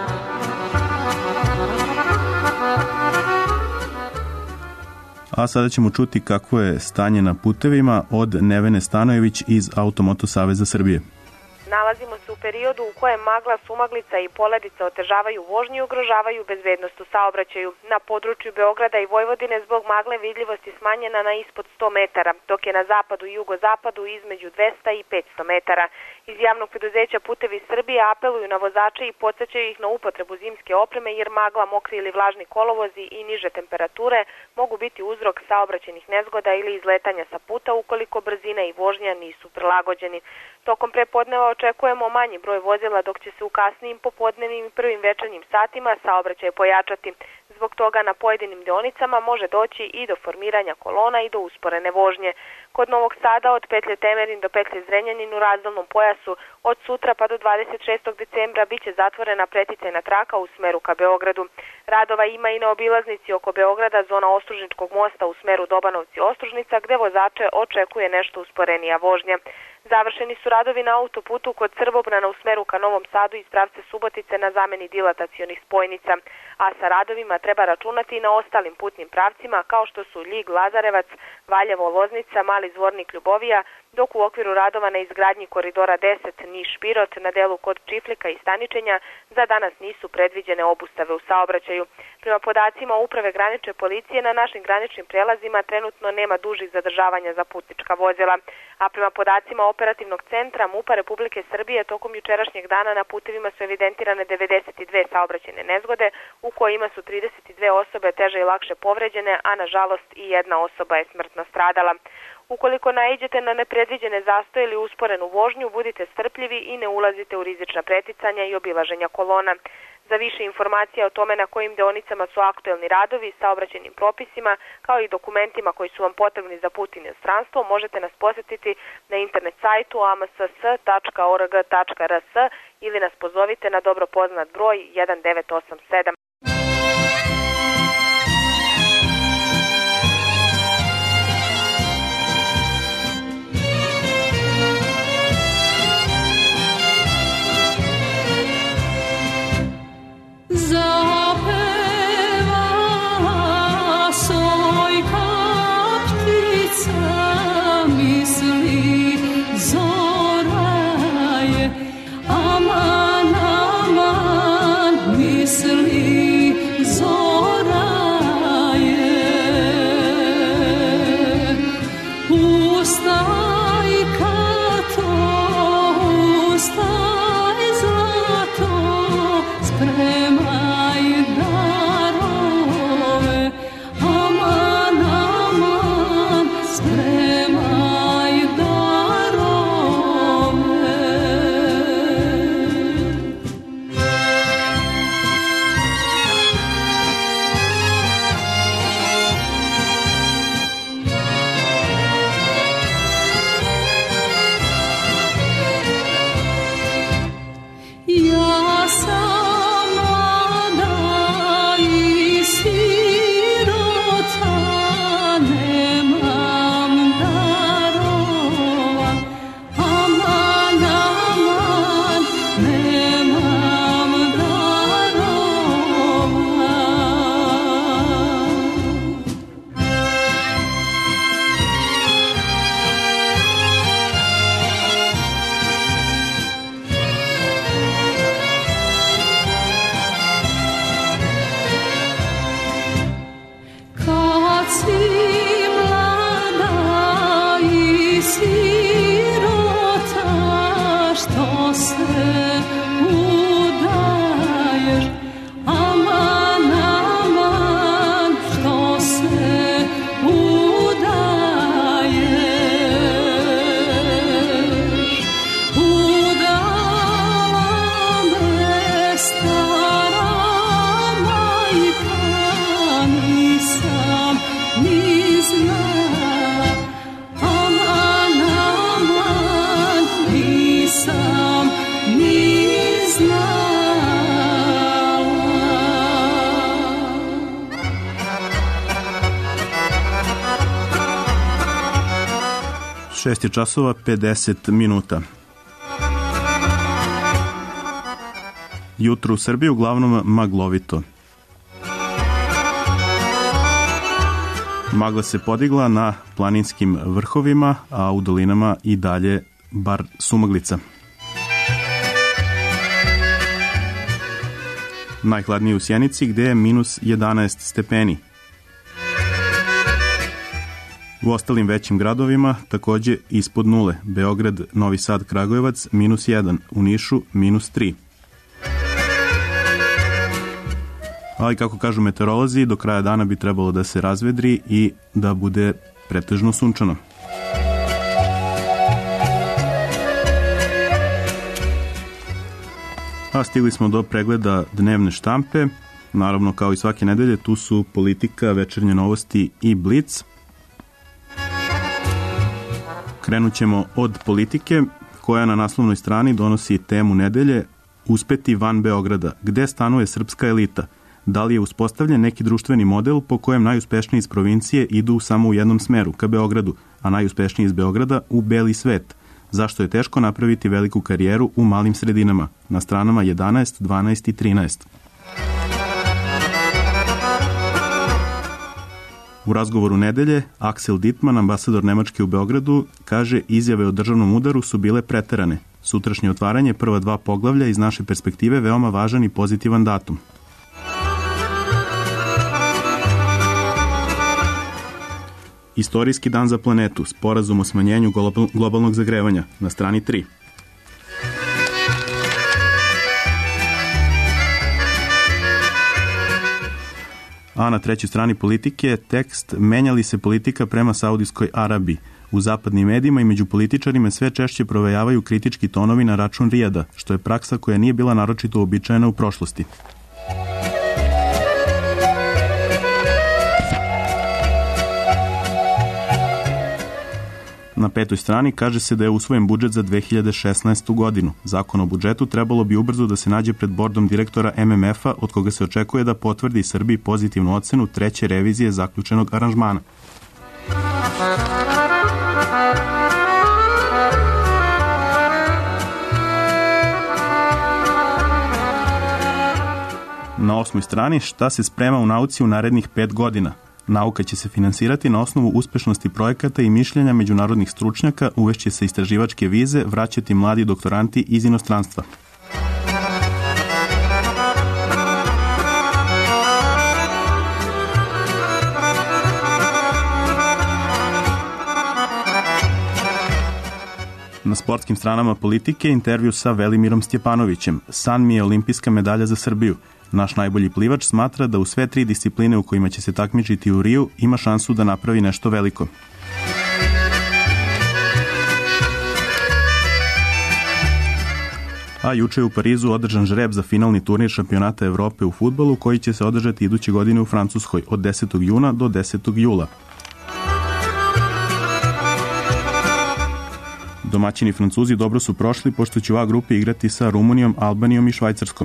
A sada ćemo čuti kakvo je stanje na putevima od Nevene Stanojević iz Automoto Saveza Srbije. Nalazimo se u periodu u kojem magla, sumaglica i poledica otežavaju vožnju i ugrožavaju bezbednost u saobraćaju. Na području Beograda i Vojvodine zbog magle vidljivost je smanjena na ispod 100 metara, dok je na zapadu i jugozapadu između 200 i 500 metara. Iz javnog preduzeća Putevi Srbije apeluju na vozače i podsjećaju ih na upotrebu zimske opreme jer magla, mokri ili vlažni kolovozi i niže temperature mogu biti uzrok saobraćajnih nezgoda ili izletanja sa puta ukoliko brzina i vožnja nisu prilagođeni. Tokom prepodneva očekujemo manji broj vozila dok će se u kasnijim popodnevnim i prvim večernjim satima saobraćaj pojačati. Zbog toga na pojedinim deonicama može doći i do formiranja kolona i do usporene vožnje. Kod Novog Sada od petlje Temerin do petlje Zrenjanin u razdelnom pojasu od sutra pa do 26. decembra biće zatvorena preticajna traka u smeru ka Beogradu. Radova ima i na obilaznici oko Beograda, zona Ostružničkog mosta u smeru Dobanovci-Ostružnica gde vozače očekuje nešto usporenija vožnja. Završeni su radovi na autoputu kod Srbobrana u smeru ka Novom Sadu iz pravca Subotice na zameni dilatacionih spojnica, a sa radovima treba računati i na ostalim putnim pravcima kao što su Ljig, Lazarevac, Valjevo, Loznica, Mali Zvornik, Ljubovija, dok u okviru radova na izgradnji koridora 10 Niš-Pirot na delu kod Čiflika i Staničenja za danas nisu predviđene obustave u saobraćaju. Prema podacima Uprave granične policije na našim graničnim prelazima trenutno nema dužih zadržavanja za putnička vozila, a prema podacima Operativnog centra MUP-a Republike Srbije tokom jučerašnjeg dana na putevima su evidentirane 92 saobraćajne nezgode u kojima su 32 osobe teže i lakše povređene, a nažalost i jedna osoba je smrtno stradala. Ukoliko naiđete na nepredviđene zastoje ili usporenu vožnju, budite strpljivi i ne ulazite u rizična preticanja i obilaženja kolona. Za više informacija o tome na kojim deonicama su aktuelni radovi, saobraćajnim propisima, kao i dokumentima koji su vam potrebni za put u inostranstvo, možete nas posjetiti na internet sajtu amss.org.rs ili nas pozovite na dobro poznat broj 1987. Šest je časova 50 minuta. Jutro u Srbiji uglavnom maglovito. Magla se podigla na planinskim vrhovima, a u dolinama i dalje bar sumaglica. Najhladnije u Sjenici gde je minus 11 stepeni. U ostalim većim gradovima takođe ispod nule. Beograd, Novi Sad, Kragujevac minus 1, u Nišu minus 3. Ali kako kažu meteorolozi, do kraja dana bi trebalo da se razvedri i da bude pretežno sunčano. A stigli smo do pregleda dnevne štampe. Naravno, kao i svake nedelje, tu su Politika, Večernje novosti i Blic. Krenut ćemo od Politike, koja na naslovnoj strani donosi temu nedelje Uspeti van Beograda, gde stanuje srpska elita. Da li je uspostavljen neki društveni model po kojem najuspešniji iz provincije idu samo u jednom smeru, ka Beogradu, a najuspešniji iz Beograda u beli svet? Zašto je teško napraviti veliku karijeru u malim sredinama? Na stranama 11, 12 i 13. U razgovoru nedelje, Axel Dittmann, ambasador Nemačke u Beogradu, kaže izjave o državnom udaru su bile preterane. Sutrašnje otvaranje prva 2 poglavlja iz naše perspektive veoma važan i pozitivan datum. Istorijski dan za planetu, sporazum o smanjenju globalnog zagrevanja, na strani 3. A na trećoj strani Politike tekst menja li se politika prema Saudijskoj Arabiji. U zapadnim medijima i među političarima sve češće provejavaju kritički tonovi na račun Rijada, što je praksa koja nije bila naročito uobičajena u prošlosti. Na 5. strani kaže se da je usvojen budžet za 2016. godinu. Zakon o budžetu trebalo bi ubrzo da se nađe pred bordom direktora MMF-a, od koga se očekuje da potvrdi Srbiji pozitivnu ocenu treće revizije zaključenog aranžmana. Na 8. strani šta se sprema u nauci u narednih 5 godina. Nauka će se finansirati na osnovu uspešnosti projekata i mišljenja međunarodnih stručnjaka, uvešće se istraživačke vize, vraćati mladi doktoranti iz inostranstva. Na sportskim stranama Politike intervju sa Velimirom Stjepanovićem. San mi je olimpijska medalja za Srbiju. Naš najbolji plivač smatra da u sve 3 discipline u kojima će se takmičiti u Riju ima šansu da napravi nešto veliko. A juče je u Parizu održan žreb za finalni turnir šampionata Evrope u fudbalu koji će se održati iduće godine u Francuskoj od 10. juna do 10. jula. Domaćini Francuzi dobro su prošli pošto će u A grupi igrati sa Rumunijom, Albanijom i Švajcarskom.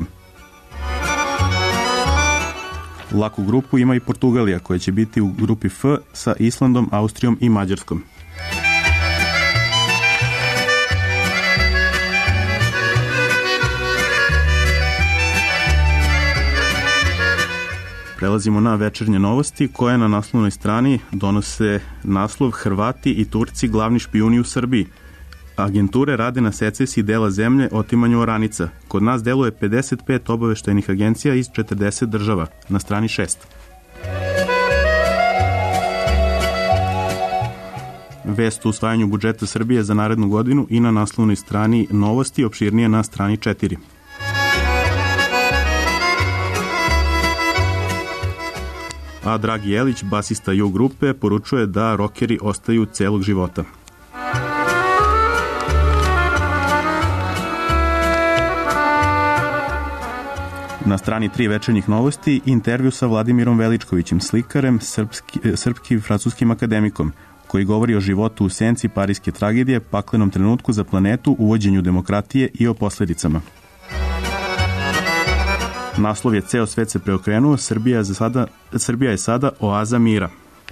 Laku grupu ima i Portugalija koja će biti u grupi F sa Islandom, Austrijom i Mađarskom. Prelazimo na večernje novosti koje na naslovnoj strani donose naslov Hrvati i Turci glavni špijuni u Srbiji. Agenture rade na secesiji dela zemlje, otimanju oranica. Kod nas deluje 55 obaveštajnih agencija iz 40 država, na strani 6. Vest o usvajanju budžeta Srbije za narednu godinu i na naslovnoj strani novosti, opširnije na strani 4. A Dragi Jelić, basista U grupe, poručuje da rokeri ostaju celog života. Na strani 3 večernjih novosti intervju sa Vladimirom Veličkovićem, slikarem, srpskim francuskim akademikom, koji govori o životu u senci parijske tragedije, paklenom trenutku za planetu, uvođenju demokratije i o posledicama. Naslov je Ceo svet se preokrenuo, Srbija je sada oaza mira.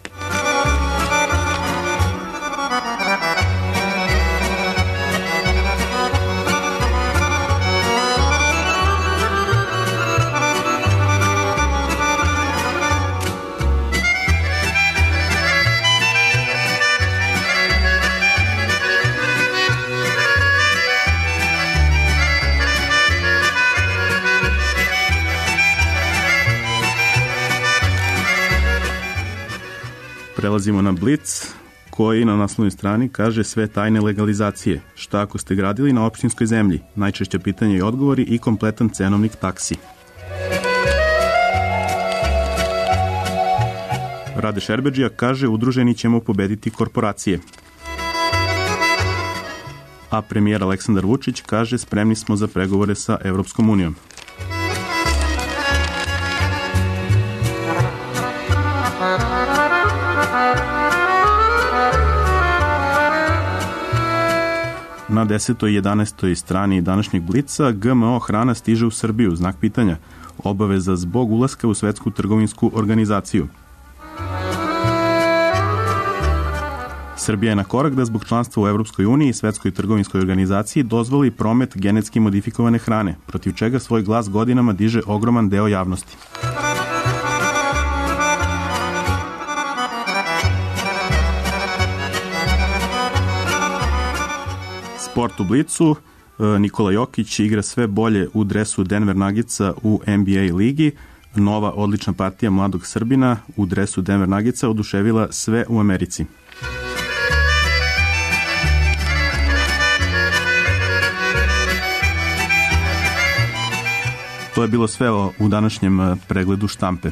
Prelazimo na Blic, koji na naslovnoj strani kaže sve tajne legalizacije. Šta ako ste gradili na opštinskoj zemlji? Najčešće pitanje i odgovori i kompletan cenovnik taksi. Rade Šerbedžija kaže udruženi ćemo pobediti korporacije. A premijer Aleksandar Vučić kaže spremni smo za pregovore sa Evropskom unijom. Na 10. i 11. strani današnjeg Blica GMO hrana stiže u Srbiju, znak pitanja, obaveza zbog ulaska u Svetsku trgovinsku organizaciju. Srbija je na korak da zbog članstva u Evropskoj uniji i Svetskoj trgovinskoj organizaciji dozvoli promet genetski modifikovane hrane, protiv čega svoj glas godinama diže ogroman deo javnosti. Sport u Blicu, Nikola Jokić igra sve bolje u dresu Denver Nuggetsa u NBA ligi. Nova odlična partija mladog Srbina u dresu Denver Nuggetsa oduševila sve u Americi. To je bilo sve u današnjem pregledu štampe.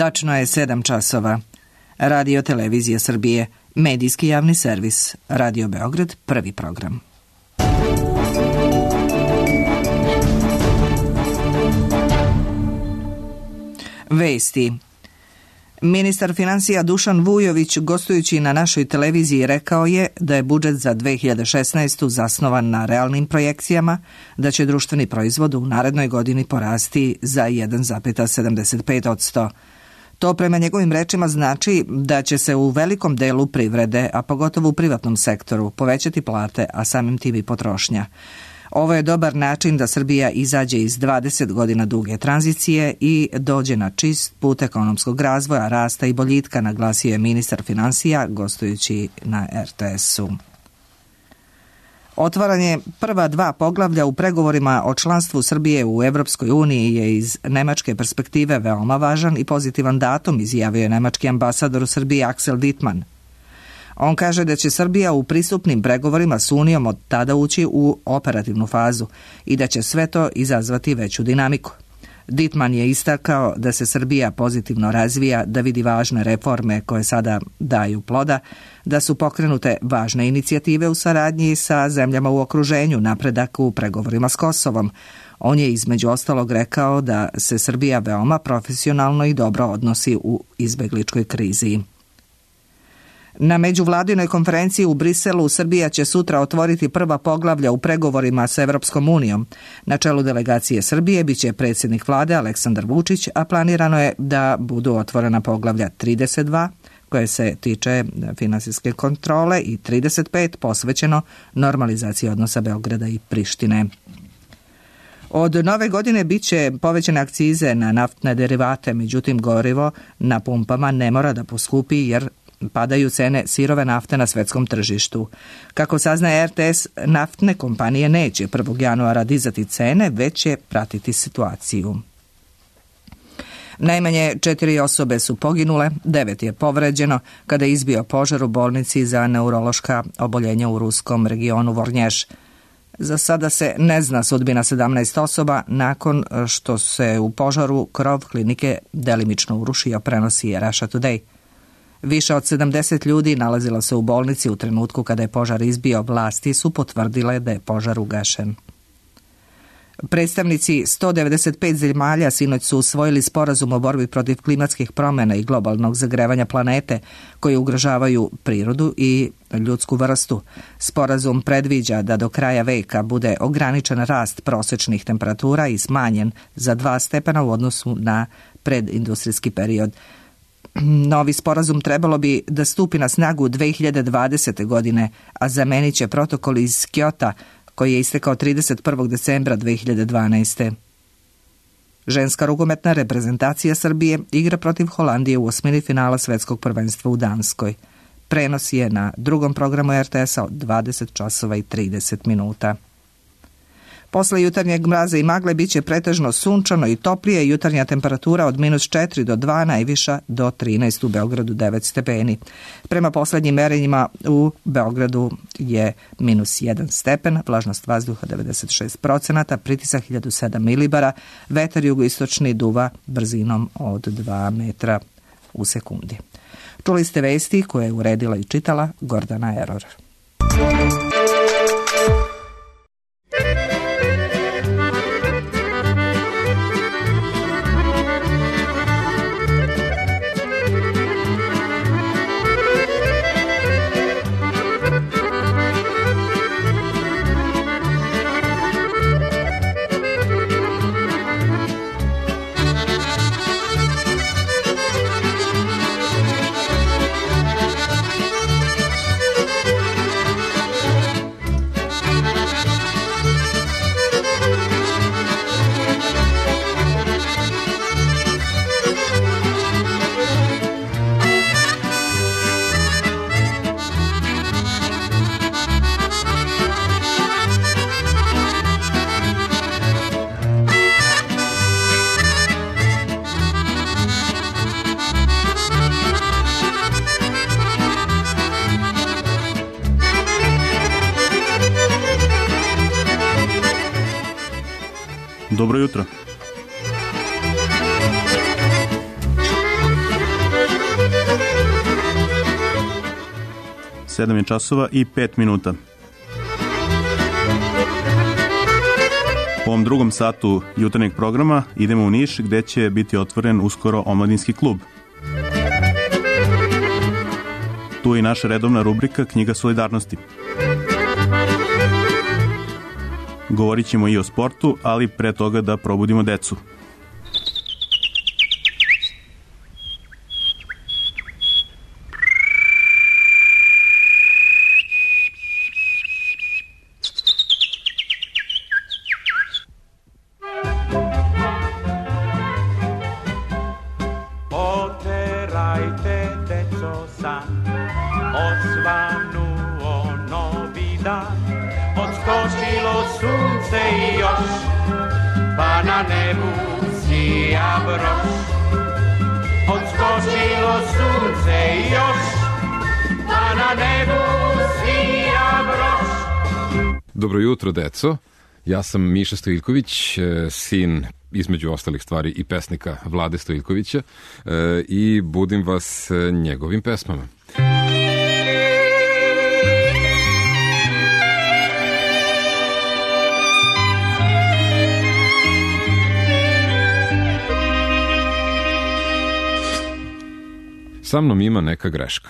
Tačno je 7 časova. Radio Televizija Srbije, medijski javni servis, Radio Beograd, prvi program. Vesti. Ministar financija Dušan Vujović, gostujući na našoj televiziji, rekao je da je budžet za 2016. zasnovan na realnim projekcijama, da će društveni proizvod u narednoj godini porasti za 1,75%. To prema njegovim rečima znači da će se u velikom delu privrede, a pogotovo u privatnom sektoru, povećati plate, a samim tim i potrošnja. Ovo je dobar način da Srbija izađe iz 20 godina duge tranzicije i dođe na čist put ekonomskog razvoja, rasta i boljitka, naglasio je ministar financija gostujući na RTS-u. Otvaranje prva 2 poglavlja u pregovorima o članstvu Srbije u Evropskoj uniji je iz nemačke perspektive veoma važan i pozitivan datum, izjavio je nemački ambasador u Srbiji Axel Dittmann. On kaže da će Srbija u pristupnim pregovorima s Unijom od tada ući u operativnu fazu i da će sve to izazvati veću dinamiku. Dittmann je istakao da se Srbija pozitivno razvija, da vidi važne reforme koje sada daju ploda, da su pokrenute važne inicijative u saradnji sa zemljama u okruženju, napredak u pregovorima s Kosovom. On je između ostalog rekao da se Srbija veoma profesionalno i dobro odnosi u izbegličkoj krizi. Na međuvladinoj konferenciji u Briselu Srbija će sutra otvoriti prva poglavlja u pregovorima sa Evropskom unijom. Na čelu delegacije Srbije biće predsjednik vlade Aleksandar Vučić, a planirano je da budu otvorena poglavlja 32, koje se tiče finansijske kontrole, i 35 posvećeno normalizaciji odnosa Beograda i Prištine. Od nove godine biće povećane akcize na naftne derivate, međutim gorivo na pumpama ne mora da poskupi jer padaju cene sirove nafte na svetskom tržištu. Kako saznaje RTS, naftne kompanije neće 1. januara dizati cene, već će pratiti situaciju. Najmanje 4 osobe su poginule, 9 je povređeno kada je izbio požar u bolnici za neurološka oboljenja u ruskom regionu Vornješ. Za sada se ne zna sudbina 17 osoba nakon što se u požaru krov klinike delimično urušio, prenosi Russia Today. Više od 70 ljudi nalazilo se u bolnici u trenutku kada je požar izbio. Vlasti su potvrdile da je požar ugašen. Predstavnici 195 zemalja sinoć su usvojili sporazum o borbi protiv klimatskih promjena i globalnog zagrevanja planete koji ugrožavaju prirodu i ljudsku vrstu. Sporazum predviđa da do kraja veka bude ograničen rast prosječnih temperatura i smanjen za 2 stepena u odnosu na predindustrijski period. Novi sporazum trebalo bi da stupi na snagu 2020. godine, a zamenit će protokol iz Kjota koji je istekao 31. decembra 2012. Ženska rukometna reprezentacija Srbije igra protiv Holandije u osmini finala svetskog prvenstva u Danskoj. Prenos je na drugom programu RTS-a od 20 časova i 30 minuta. Posle jutarnjeg mraza i magle biće pretežno sunčano i toplije, jutarnja temperatura od -4 do 2, najviša do 13, u Beogradu 9 stepeni. Prema poslednjim merenjima u Beogradu je -1 stepen, vlažnost vazduha 96%, pritisak 1007 milibara, vetar jugoistočni duva brzinom od 2 metra u sekundi. Čuli ste vesti koje je uredila i čitala Gordana Eror. Dobro jutro. 7 je časova i 5 minuta. U ovom drugom satu jutarnjeg programa idemo u Niš gde će biti otvoren uskoro omladinski klub. Tu je i naša redovna rubrika Knjiga solidarnosti. Govorit ćemo i o sportu, ali pre toga da probudimo decu. Dobro jutro, deco. Ja sam Miša Stojiljković, sin, između ostalih stvari, i pesnika Vlade Stojiljkovića, i budim vas njegovim pesmama. Sa mnom ima neka greška.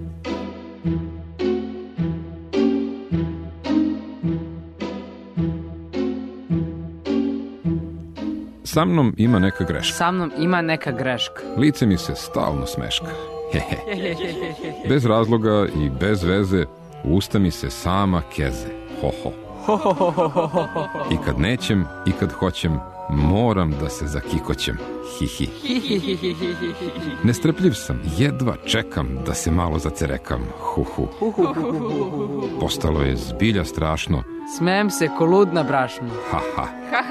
Sa mnom ima neka greška. Sa mnom ima neka greška. Lice mi se stalno smeška. Bez razloga i bez veze, usta mi se sama keze. Ho. I kad nećem, i kad hoćem, moram da se zakikoćem. Hihi. Nestrpljiv sam, jedva čekam da se malo zacerekam. Huhu. Postalo je zbilja strašno. Smejem se ko lud na brašnu. Haha.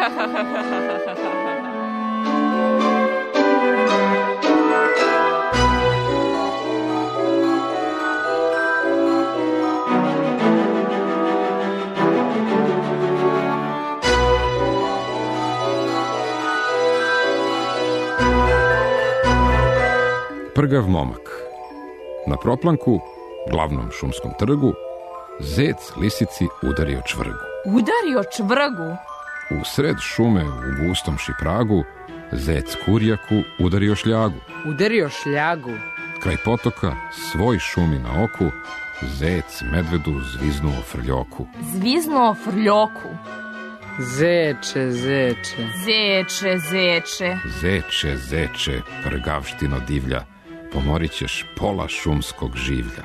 Prgav momak. Na proplanku, glavnom šumskom trgu, zec lisici udario čvrgu. Udario čvrgu? U sred šume, u gustom šipragu, zec kurjaku udario šljagu. Udario šljagu? Kraj potoka, svoj šumi na oku, zec medvedu zviznuo frljoku. Zviznuo frljoku? Zeče, zeče. Zeče, zeče. Zeče, zeče, prgavštino divlja, pomorit ćeš pola šumskog življa.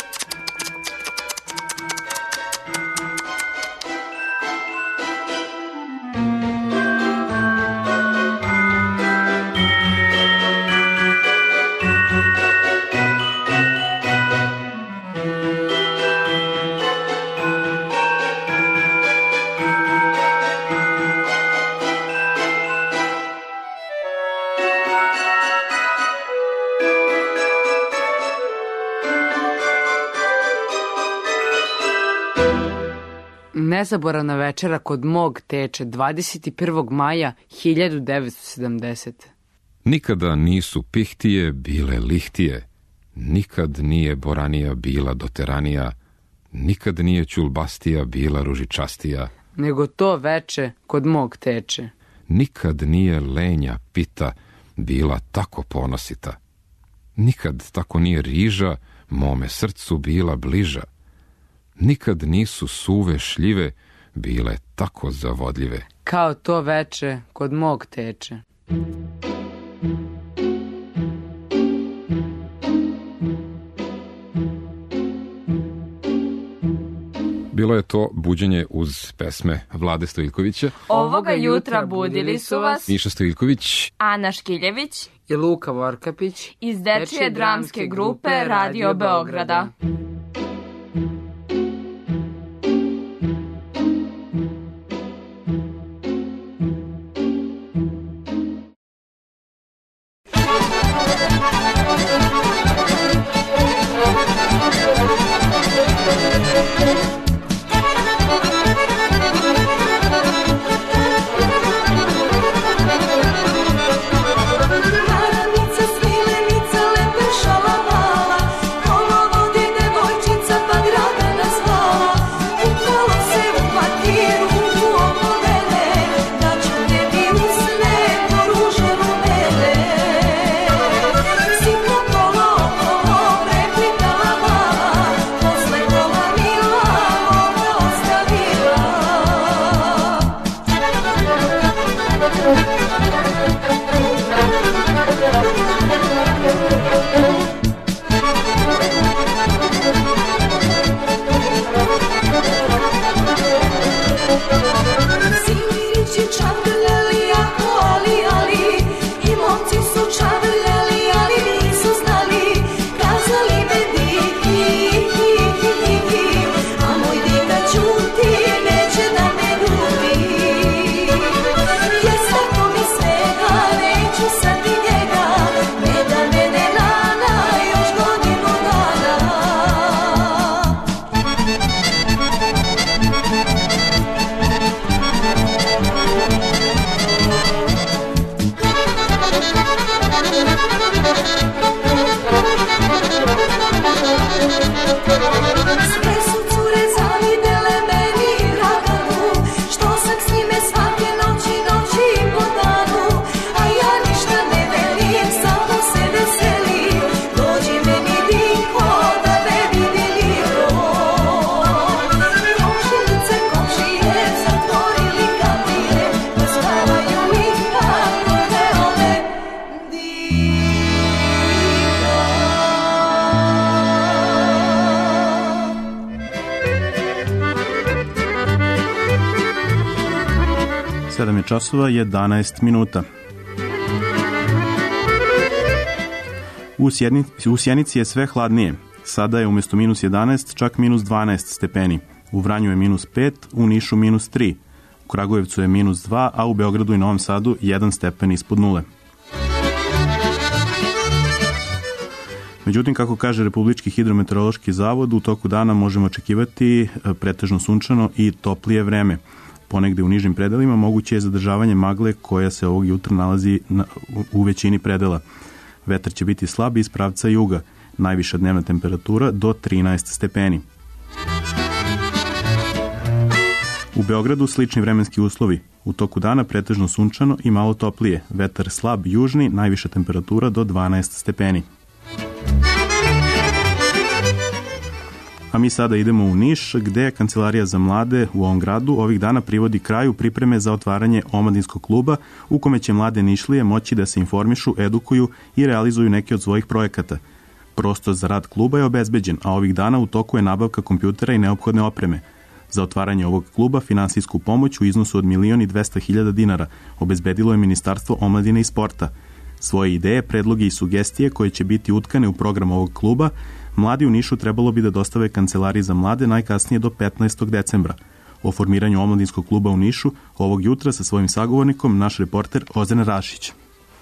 Nezaboravna večera kod mog teče 21. maja 1970. Nikada nisu pihtije bile lihtije, nikad nije boranija bila doteranija, nikad nije čulbastija bila ružičastija. Nego to veče kod mog teče. Nikad nije lenja pita bila tako ponosita. Nikad tako nije riža mome srcu bila bliža. Nikad nisu suve šljive bile tako zavodljive. Kao to veče kod mog teče. Bilo je to buđenje uz pesme Vlade Stojiljkovića. Ovoga jutra budili su vas Miša Stojiljković, Ana Škiljević i Luka Vorkapić iz Dečije dramske grupe Radio Beograda. Smilenica, lepe šala mala, kolo vodi nebo Sve su cure zavidele meni Draganu, što sam s njime svake noći po danu. A ja ništa ne velim, samo se veselim, dođi meni Dinko da me vidi niko. Komšinice, komšije, zatvorili kapije, da spavaju mi kako te ove Sedam je časova, 11 minuta. U Sjenici je sve hladnije. Sada je umjesto minus 11 čak minus 12 stepeni. U Vranju je minus 5, u Nišu minus 3. U Kragujevcu je minus 2, a u Beogradu i Novom Sadu 1 stepen ispod nule. Međutim, kako kaže Republički hidrometeorološki zavod, u toku dana možemo očekivati pretežno sunčano i toplije vreme. Ponegde u nižim predelima moguće je zadržavanje magle koja se ovog jutra nalazi u većini predela. Vetar će biti slab iz pravca juga. Najviša dnevna temperatura do 13 stepeni. U Beogradu slični vremenski uslovi. U toku dana pretežno sunčano i malo toplije. Vetar slab južni, najviša temperatura do 12 stepeni. A mi sada idemo u Niš, gde Kancelarija za mlade u ovom gradu ovih dana privodi kraju pripreme za otvaranje omladinskog kluba u kome će mlade Nišlije moći da se informišu, edukuju i realizuju neke od svojih projekata. Prostor za rad kluba je obezbeđen, a ovih dana u toku je nabavka kompjutera i neophodne opreme. Za otvaranje ovog kluba finansijsku pomoć u iznosu od 1.200.000 dinara obezbedilo je Ministarstvo omladine i sporta. Svoje ideje, predloge i sugestije koje će biti utkane u program ovog kluba, mladi u Nišu trebalo bi da dostave Kancelariji za mlade najkasnije do 15. decembra. O formiranju omladinskog kluba u Nišu ovog jutra sa svojim sagovornikom naš reporter Ozren Rašić.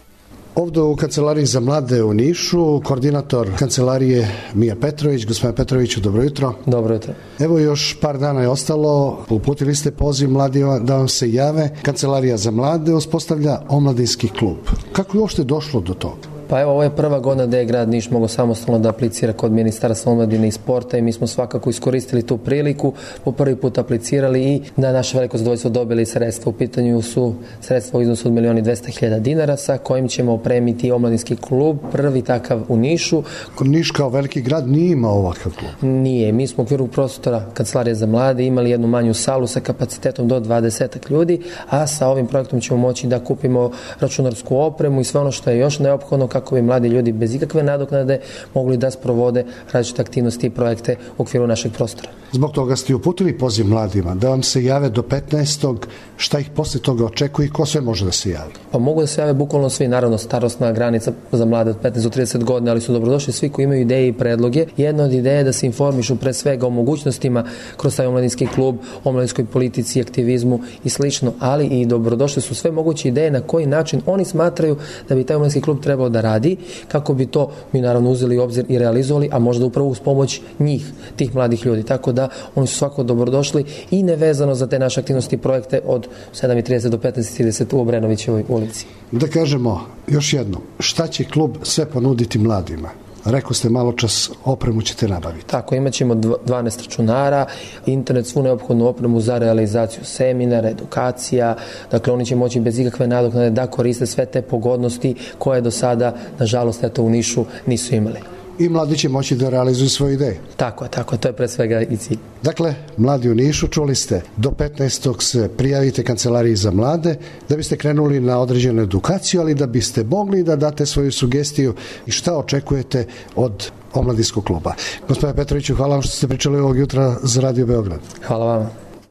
Ovdje u Kancelariji za mlade u Nišu, koordinator kancelarije Mija Petrović. Gospodine Petroviću, dobro jutro. Dobro jutro. Evo još par dana je ostalo, uputili ste poziv mladima da vam se jave. Kancelarija za mlade uspostavlja omladinski klub. Kako je uopšte došlo do toga? Pa evo, ovo je prva godina da je grad Niš mogao samostalno da aplicira kod Ministarstva omladine i sporta i mi smo svakako iskoristili tu priliku, po prvi put aplicirali i na naše veliko zadovoljstvo dobili sredstva. U pitanju su sredstva u iznosu od 1.200.000 dinara sa kojim ćemo opremiti omladinski klub, prvi takav u Nišu. Niš kao veliki grad nije imao ovakav klub? Nije. Mi smo u okviru prostora Kancelarije za mlade imali jednu manju salu sa kapacitetom do 20 ljudi, a sa ovim projektom ćemo moći da kupimo računarsku opremu i sve ono što je još neophodno kako bi mladi ljudi bez ikakve nadoknade mogli da sprovode različite aktivnosti i projekte u okviru našeg prostora. Zbog toga ste uputili poziv mladima da vam se jave do 15. Šta ih posle toga očekuje i ko sve može da se javi? Pa mogu da se jave bukvalno svi, naravno starosna granica za mlade od 15 do 30 godina, ali su dobrodošli svi koji imaju ideje i predloge. Jedna od ideja je da se informišu pre svega o mogućnostima kroz taj omladinski klub, omladinskoj politici, aktivizmu i slično, ali i dobrodošli su sve moguće ideje na koji način oni smatraju da bi taj omladinski klub trebao da radi, kako bi to mi naravno uzeli u obzir i realizovali, a možda upravo uz pomoć njih, tih mladih ljudi. Tako da oni su svako dobrodošli i nevezano za te naše aktivnosti i projekte od 7.30 do 15.30 u Obrenovićevoj ulici. Da kažemo još jedno, šta će klub sve ponuditi mladima? Rekao ste malo čas, opremu ćete nabaviti. Tako, imat ćemo 12 računara, internet, svu neophodnu opremu za realizaciju seminara, edukacija, dakle oni će moći bez ikakve nadoknade da koriste sve te pogodnosti koje do sada, nažalost, eto u Nišu nisu imali. I mladi će moći da realizuju svoje ideje. Tako, to je pre svega i cilj. Dakle, mladi u Nišu, čuli ste, do 15. se prijavite Kancelariji za mlade da biste krenuli na određenu edukaciju, ali da biste mogli da date svoju sugestiju i šta očekujete od omladinskog kluba. Gospodine Petroviću, hvala vam što ste pričali ovog jutra za Radio Beograd. Hvala vama.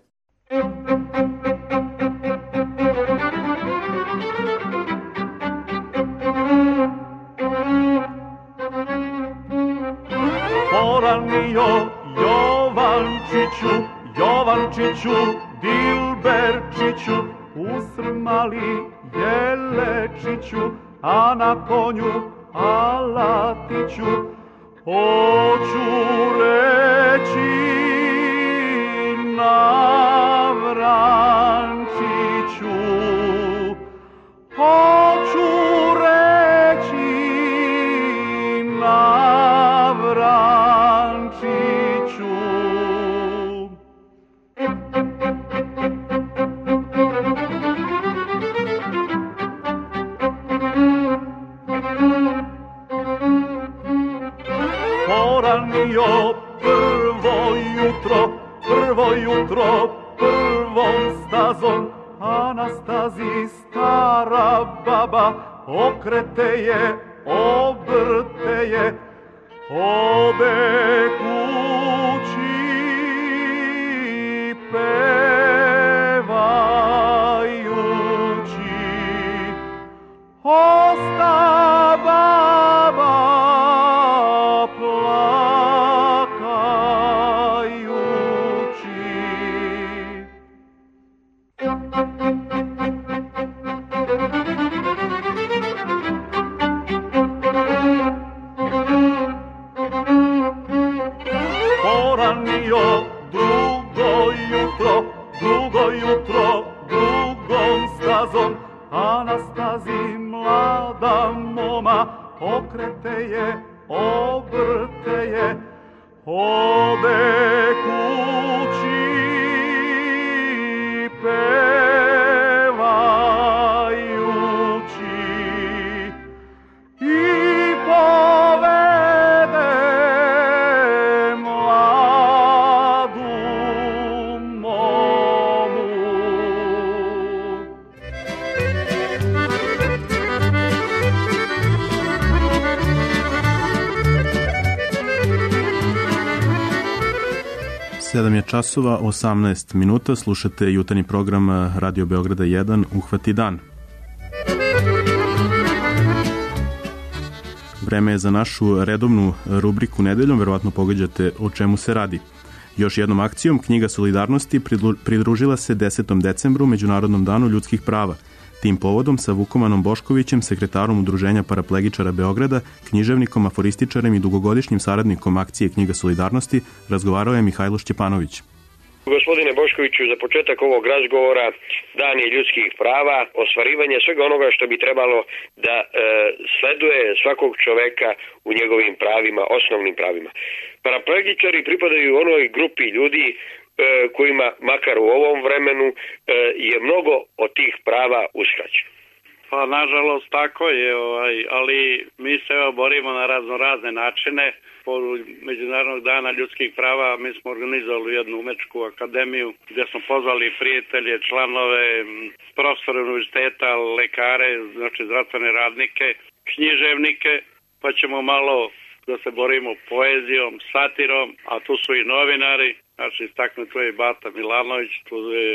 Jovančiću, Dilberčiću, usrmali Jelečiću, a na konju Alatiću, hoću reći Navrančiću, hoću reći Navrančiću. poranio, prvo jutro, prvom stazom, a na stazi stara baba okrete je, obrte je, ode kući pevajući. Osta baba plakajući. Poranio, drugo jutro, drugom stazom, a na stazi mlada moma okrete je, obrte je, ode kući pevajući i povede mladu momu. 7 je časova, 18 minuta, slušate jutarnji program Radio Beograda 1, Uhvati dan. Vreme je za našu redovnu rubriku nedeljom, verovatno pogađate o čemu se radi. Još jednom akcijom Knjiga solidarnosti pridružila se 10. decembru Međunarodnom danu ljudskih prava. Tim povodom sa Vukomanom Boškovićem, sekretarom Udruženja paraplegičara Beograda, književnikom, aforističarem i dugogodišnjim saradnikom akcije Knjiga solidarnosti, razgovarao je Mihajlo Šćepanović. Gospodine Boškoviću, za početak ovog razgovora dan je ljudskih prava, ostvarivanje svega onoga što bi trebalo da sleduje svakog čoveka u njegovim pravima, osnovnim pravima. Paraplegičari pripadaju onoj grupi ljudi kojima, makar u ovom vremenu, je mnogo od tih prava uskraćeno. Pa nažalost tako je, ali mi se borimo na razne načine. Po Međunarodnog dana ljudskih prava mi smo organizovali jednu umečku akademiju gdje smo pozvali prijatelje, članove, profesore univerziteta, lekare, znači zdravstvene radnike, književnike, pa ćemo malo da se borimo poezijom, satirom, a tu su i novinari, znači istaknuti tu je Bata Milanović, tu je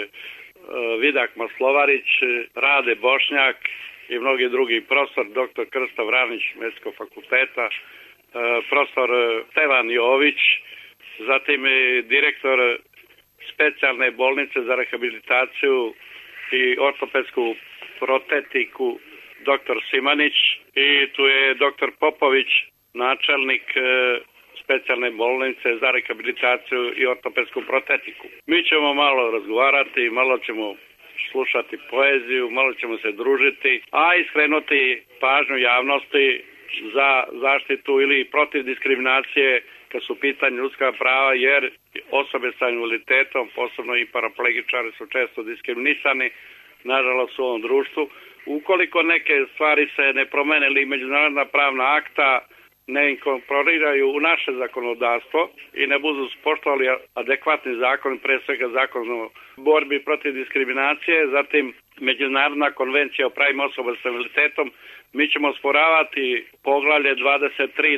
Vidak Maslovarić, Rade Bošnjak i mnogi drugi, profesor dr. Krsta Vranić Medicinskog fakulteta, profesor Stevan Jović, zatim je direktor specijalne bolnice za rehabilitaciju i ortopedsku protetiku dr. Simanić i tu je dr. Popović, načelnik specijalne bolnice za rehabilitaciju i ortopedsku protetiku. Mi ćemo malo razgovarati, malo ćemo slušati poeziju, malo ćemo se družiti, a iskrenuti pažnju javnosti za zaštitu ili protiv diskriminacije kad su pitanje ljudska prava, jer osobe sa invaliditetom, posebno i paraplegičari, su često diskriminisani, nažalost, u ovom društvu. Ukoliko neke stvari se ne promene ili međunarodna pravna akta ne inkorporiraju u naše zakonodavstvo i ne budu poštovali adekvatni zakon, pre svega zakon o borbi protiv diskriminacije, zatim Međunarodna konvencija o pravima osoba sa invaliditetom, mi ćemo osporavati poglavlje 23,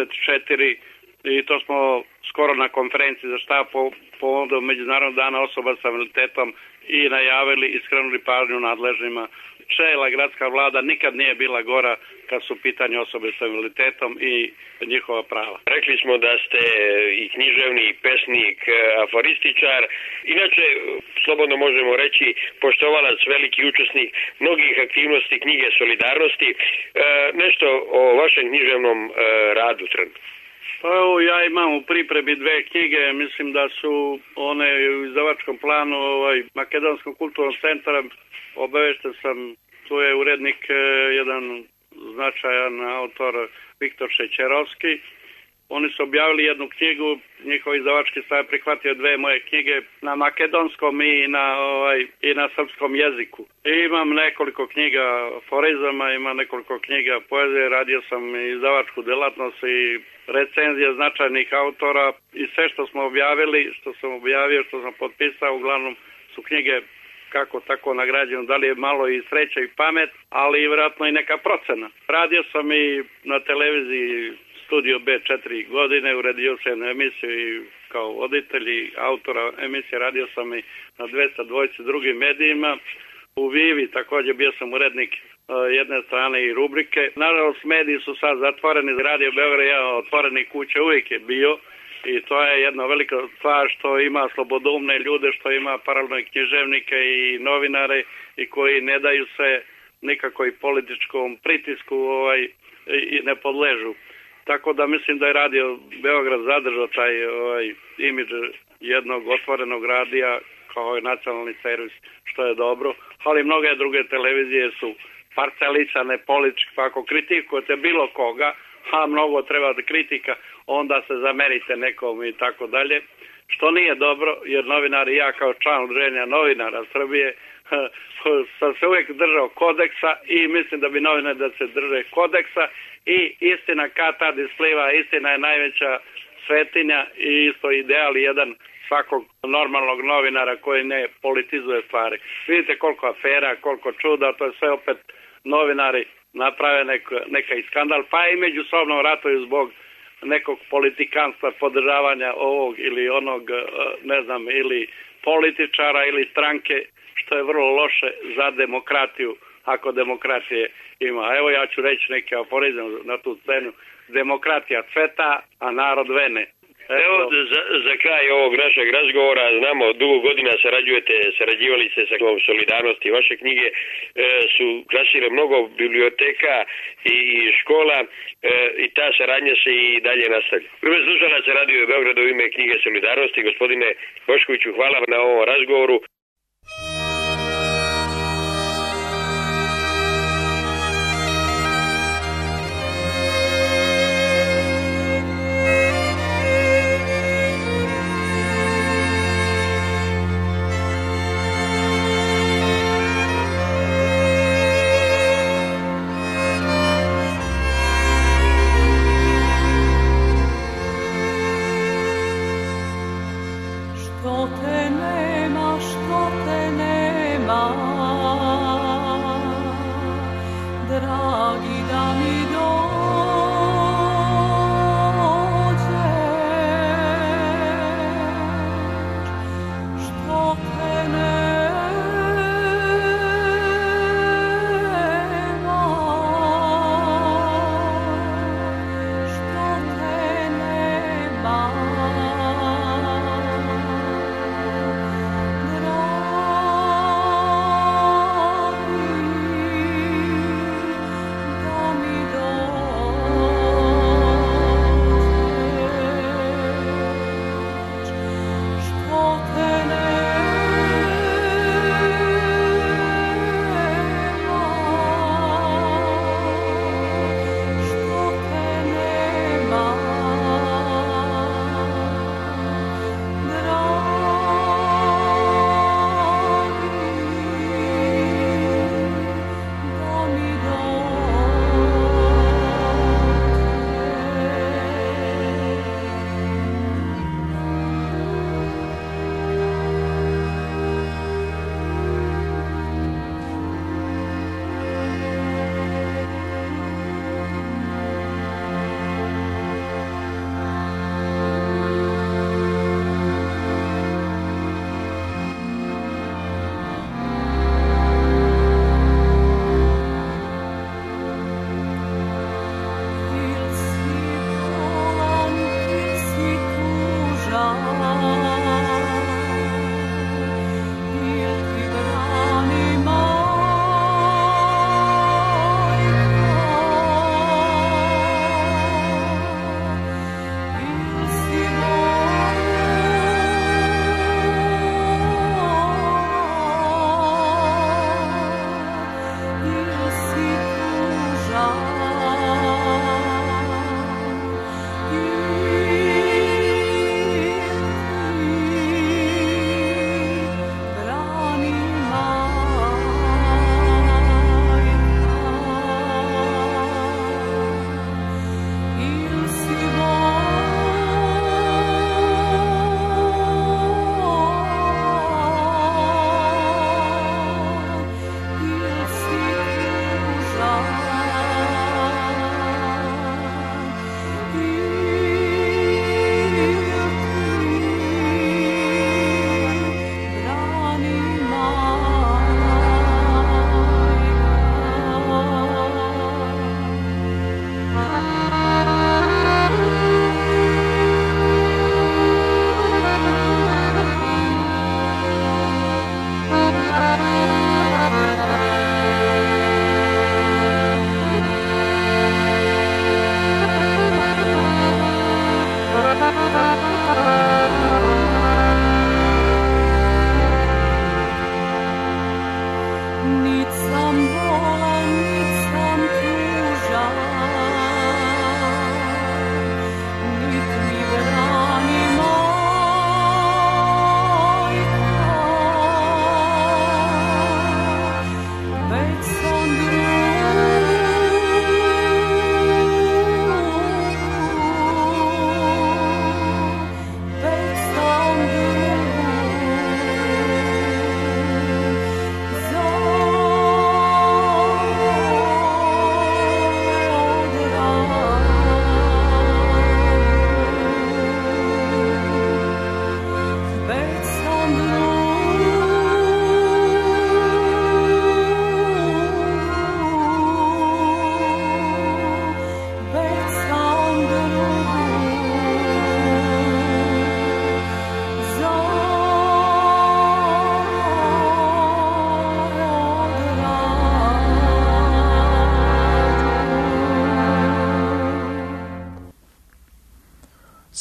24 i to smo skoro na konferenciji za štab povodom Međunarodnog dana osoba sa invaliditetom i najavili i skrenuli pažnju nadležnima. Čela gradska vlada nikad nije bila gora kad su pitanje osobe sa invaliditetom i njihova prava. Rekli smo da ste i književni, i pesnik, aforističar. Inače, slobodno možemo reći, poštovalac, veliki učesnik mnogih aktivnosti Knjige solidarnosti. Nešto o vašem književnom radu trenutno. Pa evo, ja imam u pripremi 2 knjige, mislim da su one u izdavačkom planu Makedonskog kulturnog centra. Obavešten sam, tu je urednik jedan značajan autor Viktor Šećerovski. Oni su objavili jednu knjigu, njihov izdavački stav prihvatio 2 moje knjige na makedonskom i na srpskom jeziku. I imam nekoliko knjiga aforizama, imam nekoliko knjiga poezije, radio sam izdavačku delatnost i recenzije značajnih autora i sve što smo objavili, što sam objavio, što sam potpisao, uglavnom su knjige kako tako nagrađeno, da li je malo i sreća i pamet, ali i vjerojatno i neka procena. Radio sam i na televiziji Studio B 4 godine, uredio sam emisiju i kao voditelj i autora emisije, radio sam i na 220 drugim medijima. U Vivi također bio sam urednik jedne strane i rubrike. Nažalost, mediji su sad zatvoreni, Radio Beograd je otvoreni kuće, uvijek je bio. I to je jedna velika stvar što ima slobodoumne ljude, što ima paralelno i književnike i novinare i koji ne daju se nikakoj političkom pritisku i ne podležu. Tako da mislim da je Radio Beograd zadržao taj imidž jednog otvorenog radija kao nacionalni servis, što je dobro. Ali mnoge druge televizije su parcelisane politički, pa ako kritikujete bilo koga, a mnogo treba da kritika, onda se zamerite nekom i tako dalje. Što nije dobro, jer novinari, ja kao član udruženja novinara Srbije, sam se uvijek držao kodeksa i mislim da bi novinari da se drže kodeksa i istina kad tad ispliva, istina je najveća svetinja i isto ideal jedan svakog normalnog novinara koji ne politizuje stvari. Vidite koliko afera, koliko čuda, to je sve opet novinari naprave neka i skandal, pa i međusobno ratuju zbog nekog politikanstva, podržavanja ovog ili onog, ne znam, ili političara ili stranke, što je vrlo loše za demokratiju, ako demokratije ima. Evo ja ću reći neki aforizam na tu scenu. Demokratija cveta, a narod vene. Evo za kraj ovog našeg razgovora, znamo dugo godina sarađivali ste sa Klubom Solidarnosti, vaše knjige su krasile mnogo biblioteka i škola i ta saradnja se i dalje nastavlja. Prve slušalaca Radio Beograda u ime knjige Solidarnosti, gospodine Boškoviću, hvala na ovom razgovoru.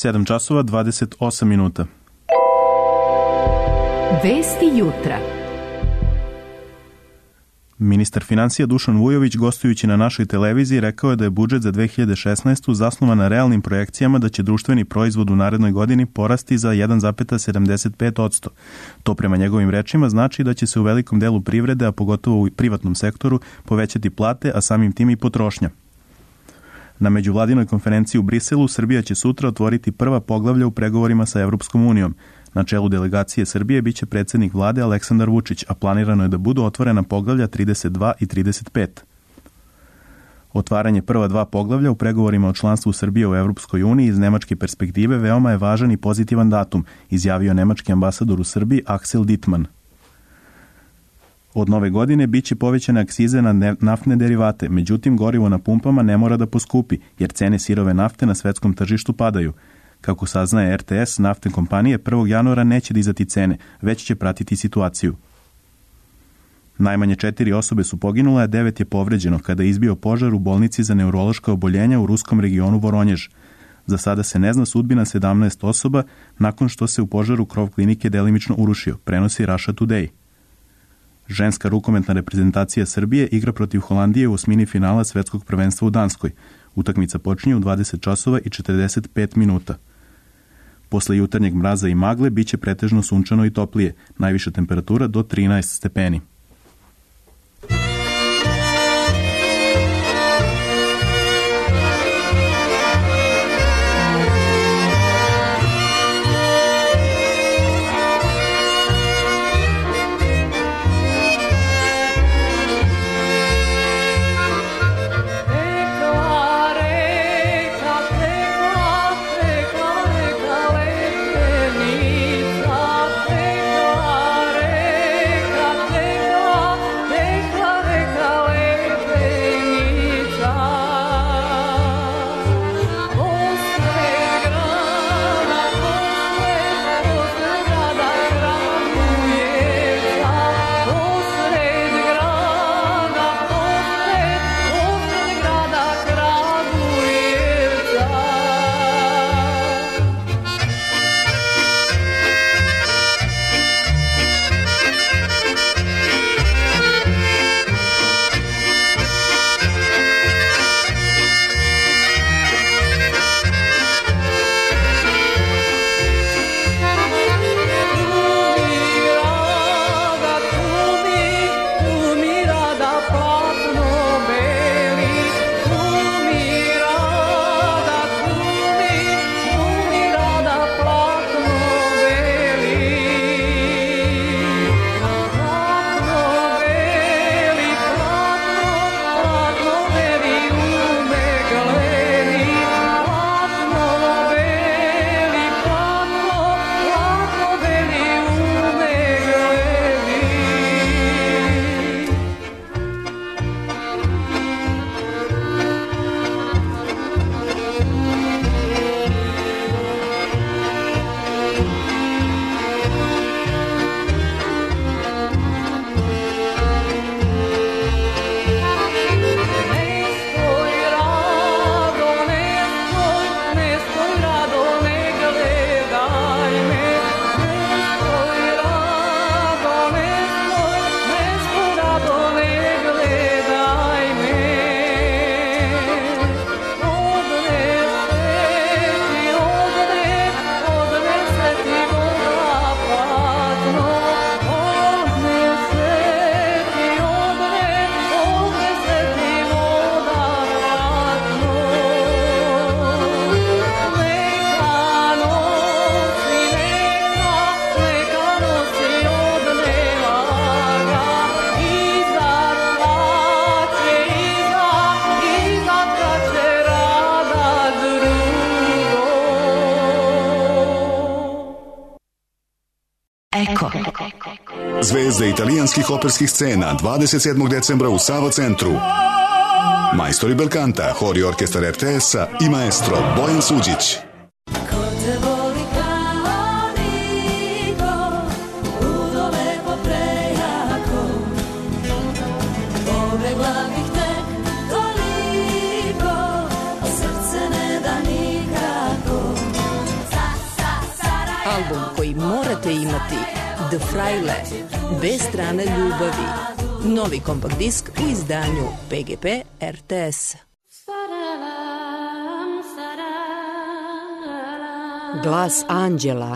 7 časova 28 minuta. Vesti jutra. Ministar financija Dušan Vujović, gostujući na našoj televiziji, rekao je da je budžet za 2016. zasnovan na realnim projekcijama da će društveni proizvod u narednoj godini porasti za 1,75%. To prema njegovim rečima znači da će se u velikom delu privrede, a pogotovo u privatnom sektoru, povećati plate, a samim tim i potrošnja. Na međuvladinoj konferenciji u Briselu Srbija će sutra otvoriti prva poglavlja u pregovorima sa Evropskom unijom. Na čelu delegacije Srbije biće predsjednik vlade Aleksandar Vučić, a planirano je da budu otvorena poglavlja 32 i 35. Otvaranje prva dva poglavlja u pregovorima o članstvu Srbije u Evropskoj uniji iz nemačke perspektive veoma je važan i pozitivan datum, izjavio nemački ambasador u Srbiji Axel Dittmann. Od nove godine biće povećane akcize na naftne derivate, međutim gorivo na pumpama ne mora da poskupi, jer cene sirove nafte na svetskom tržištu padaju. Kako saznaje RTS, naftne kompanije 1. januara neće dizati cene, već će pratiti situaciju. Najmanje 4 osobe su poginule, a 9 je povređeno kada je izbio požar u bolnici za neurološka oboljenja u ruskom regionu Voronjež. Za sada se ne zna sudbina 17 osoba nakon što se u požaru krov klinike delimično urušio, prenosi Russia Today. Ženska rukometna reprezentacija Srbije igra protiv Holandije u osmini finala svetskog prvenstva u Danskoj. Utakmica počinje u 20 časova i 45 minuta. Posle jutarnjeg mraza i magle biće pretežno sunčano i toplije, najviša temperatura do 13 stepeni. Zvezde italijanskih operskih scena 27. decembra u Sava centru. Majstori Belkanta, hor i orkestar RTS-a i maestro Bojan Suđić. album koji morate imati, The Fraile, B strane ljubavi. Novi kompakt disk u izdanju PGP RTS. Glas anđela.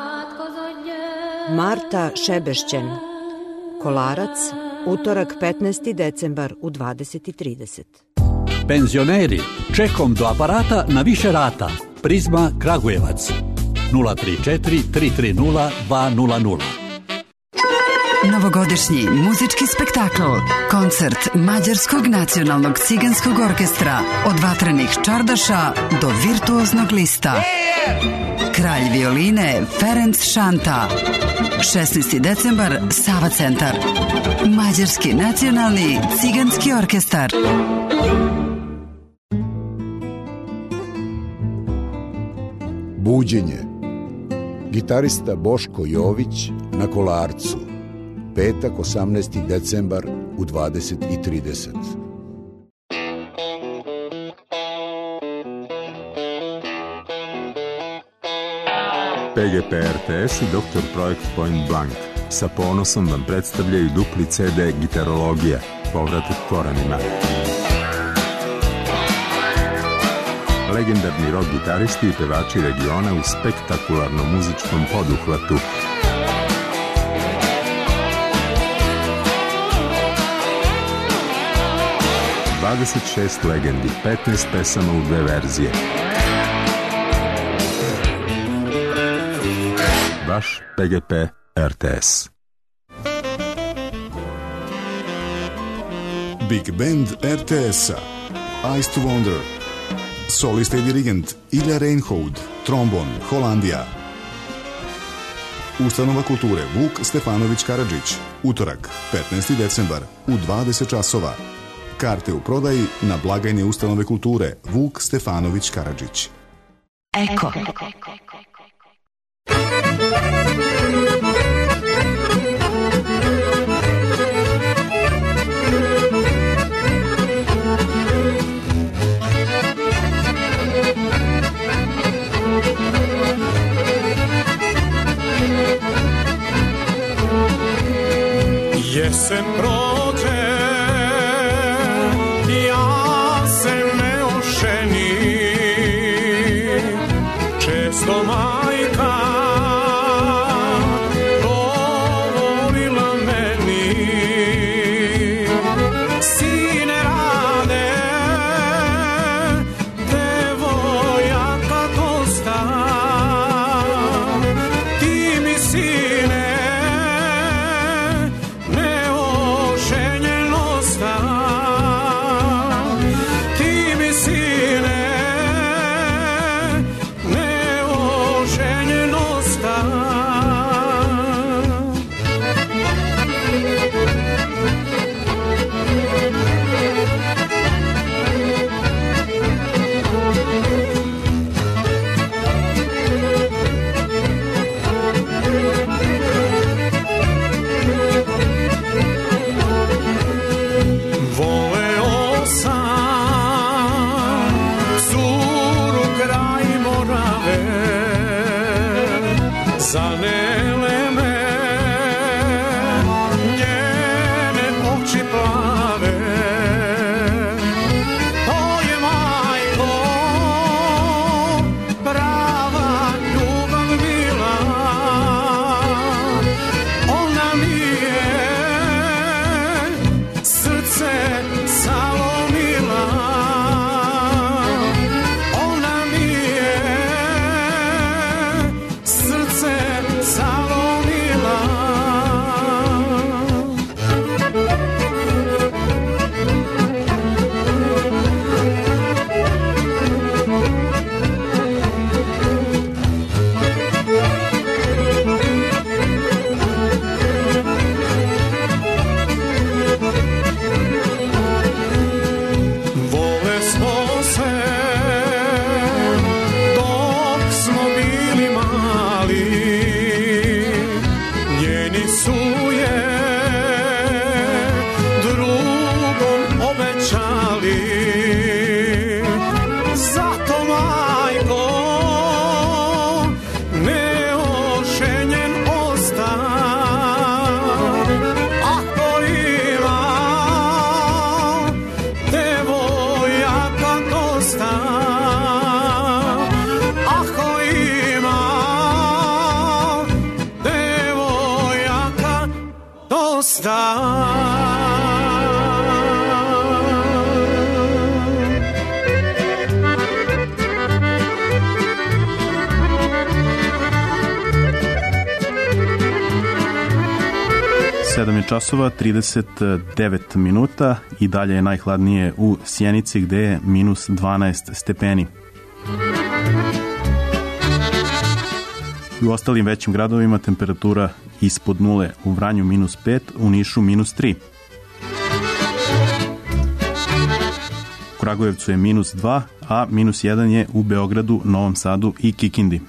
Marta Šebešćen. Kolarac, utorak 15. decembar u 20:30. Penzioneri, čekom do aparata na više rata. Prizma Kragujevac. 034 330 200. Novogodišnji muzički spektakl, koncert Mađarskog nacionalnog ciganskog orkestra, od vatrenih čardaša do virtuoznog lista. Kralj violine Ferenc Šanta. 16. decembar, Sava centar. Mađarski nacionalni ciganski orkestar. Buđenje. Gitarista Boško Jović na Kolarcu. Petak, 18. decembar u 20:30. PGP RTS i Dr. Projekt Point Blank sa ponosom vam predstavljaju dupli CD Gitarologija, povratak korenima. Legendarni rock gitaristi i pevači regiona u spektakularnom muzičkom poduhvatu. ...26 legendi, 15 pesama u 2 verzije. Vaš PGP RTS. Big Band RTS-a Ice to Wonder. Solista i dirigent Ilja Reinhold, trombon, Holandija. Ustanova kulture Vuk Stefanović Karadžić, utorak, 15. decembar, u 20 časova. Karte u prodaji na blagajni Ustanove kulture Vuk Stefanović Karadžić. Eko. Jesen prođe, ja se ne oženim, često majka govorila meni, sine rade, devojaka dosta, ti mi sine zanele me njene oči plave, to je majko prava ljubav bila, ona mi je srce salomila, ona mi je srce salomila. 7 je časova, 39 minuta i dalje je najhladnije u Sjenici gde je minus 12 stepeni. U ostalim većim gradovima temperatura ispod nule, u Vranju minus 5, u Nišu minus 3. U Kragujevcu je minus 2, a minus 1 je u Beogradu, Novom Sadu i Kikindi.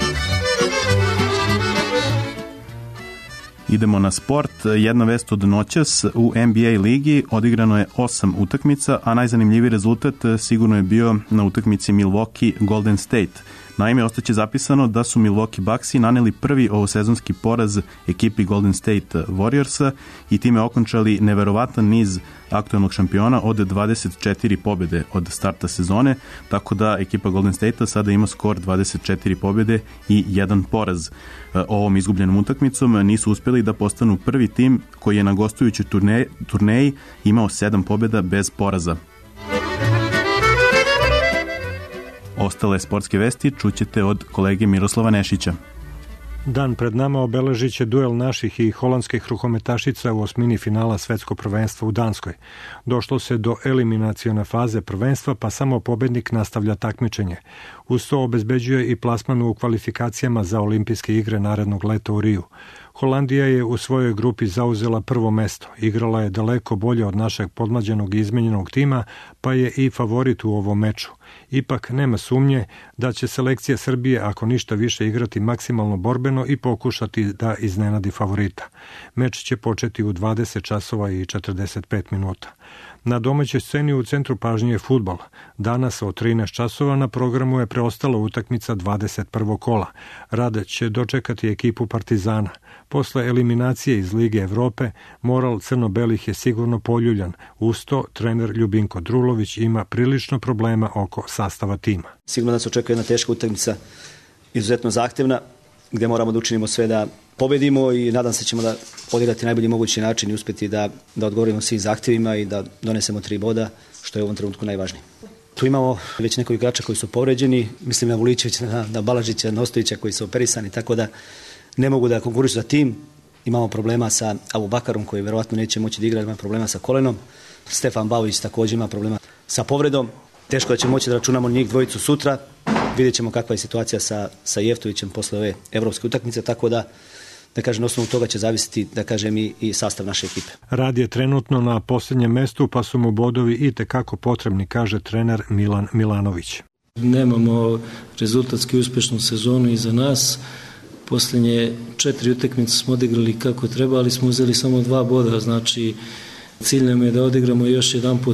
Idemo na sport. Jedna vest od noćas. U NBA ligi odigrano je 8 utakmica, a najzanimljiviji rezultat sigurno je bio na utakmici Milwaukee Golden State. Naime, ostaće zapisano da su Milwaukee Bucksi naneli prvi ovosezonski poraz ekipi Golden State Warriorsa i time okončali neverovatan niz aktuelnog šampiona od 24 pobjede od starta sezone, tako da ekipa Golden State sada ima skor 24 pobjede i 1 poraz. Ovom izgubljenom utakmicom nisu uspjeli da postanu prvi tim koji je na gostujućoj turneji imao 7 pobjeda bez poraza. Ostale sportske vesti čućete od kolege Miroslava Nešića. Dan pred nama obeležit će duel naših i holandskih rukometašica u osmini finala svetskog prvenstva u Danskoj. Došlo se do eliminacione faze prvenstva, pa samo pobednik nastavlja takmičenje. Uz to obezbeđuje i plasman u kvalifikacijama za olimpijske igre narednog leta u Riju. Holandija je u svojoj grupi zauzela prvo mesto. Igrala je daleko bolje od našeg podmlađenog i izmenjenog tima, pa je i favorit u ovom meču. Ipak nema sumnje da će selekcija Srbije, ako ništa više, igrati maksimalno borbeno i pokušati da iznenadi favorita. Meč će početi u 20 časova i 45 minuta. Na domaćoj sceni u centru pažnje je fudbal. Danas od 13 časova na programu je preostala utakmica 21. kola. Rad će dočekati ekipu Partizana. Posle eliminacije iz Lige Evrope, moral crno-belih je sigurno poljuljan. Uz to, trener Ljubinko Drulović ima prilično problema oko sastava tima. Sigurno nas očekuje jedna teška utakmica, izuzetno zahtevna, gde moramo da učinimo sve da pobedimo i nadam se ćemo da odigrati najbolji mogući način i uspjeti da odgovorimo svim zahtjevima i da donesemo 3 boda, što je u ovom trenutku najvažnije. Tu imamo već nekoliko igrača koji su povređeni, mislim na Vulićevića, na Balažića, na Ostojića koji su operisani, tako da ne mogu da konkurišu za tim. Imamo problema sa Abu Bakarom koji verovatno neće moći da igra, ima problema sa kolenom. Stefan Baović također ima problema sa povredom. Teško da ćemo moći da računamo njih dvojicu sutra. Vidjet ćemo kakva je situacija sa Jeftovićem posle ove evropske utakmice, tako da kažem, na osnovu toga će zavisiti, da kažem, i sastav naše ekipe. Rad je trenutno na posljednjem mestu, pa su mu bodovi i tekako potrebni, kaže trener Milan Milanović. Nemamo rezultatski uspešnu sezonu iza nas. Posljednje 4 utakmice smo odigrali kako treba, ali smo uzeli samo 2 boda, znači cilj nam je da odigramo još jedan put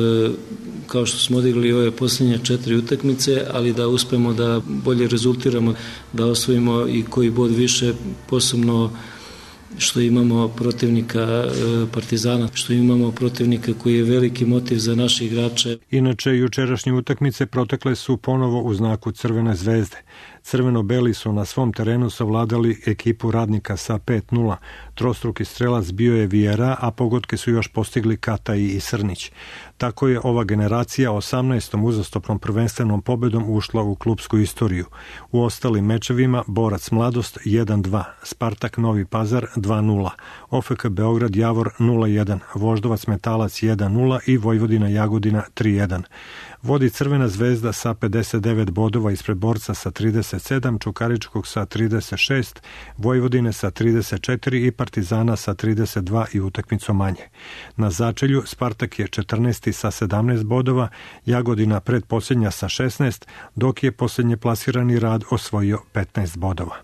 kao što smo odigrali ove posljednje 4 utakmice, ali da uspemo da bolje rezultiramo, da osvojimo i koji bod više, posebno što imamo protivnika Partizana, što imamo protivnika koji je veliki motiv za naše igrače. Inače, jučerašnje utakmice protekle su ponovo u znaku Crvene zvezde. Crveno-beli su na svom terenu savladali ekipu Radnika sa 5-0. Trostruki strelac bio je Vijera, a pogodke su još postigli Kataj i Srnić. Tako je ova generacija 18. uzastopnom prvenstvenom pobedom ušla u klupsku istoriju. U ostalim mečevima Borac Mladost 1-2, Spartak Novi Pazar 2-0, OFK Beograd Javor 0-1, Voždovac Metalac 1-0 i Vojvodina Jagodina 3-1. Vodi Crvena zvezda sa 59 bodova ispred Borca sa 37, Čukaričkog sa 36, Vojvodine sa 34 i Partizana sa 32 i utakmicom manje. Na začelju Spartak je 14. sa 17 bodova, Jagodina predposljednja sa 16, dok je posljednje plasirani Rad osvojio 15 bodova.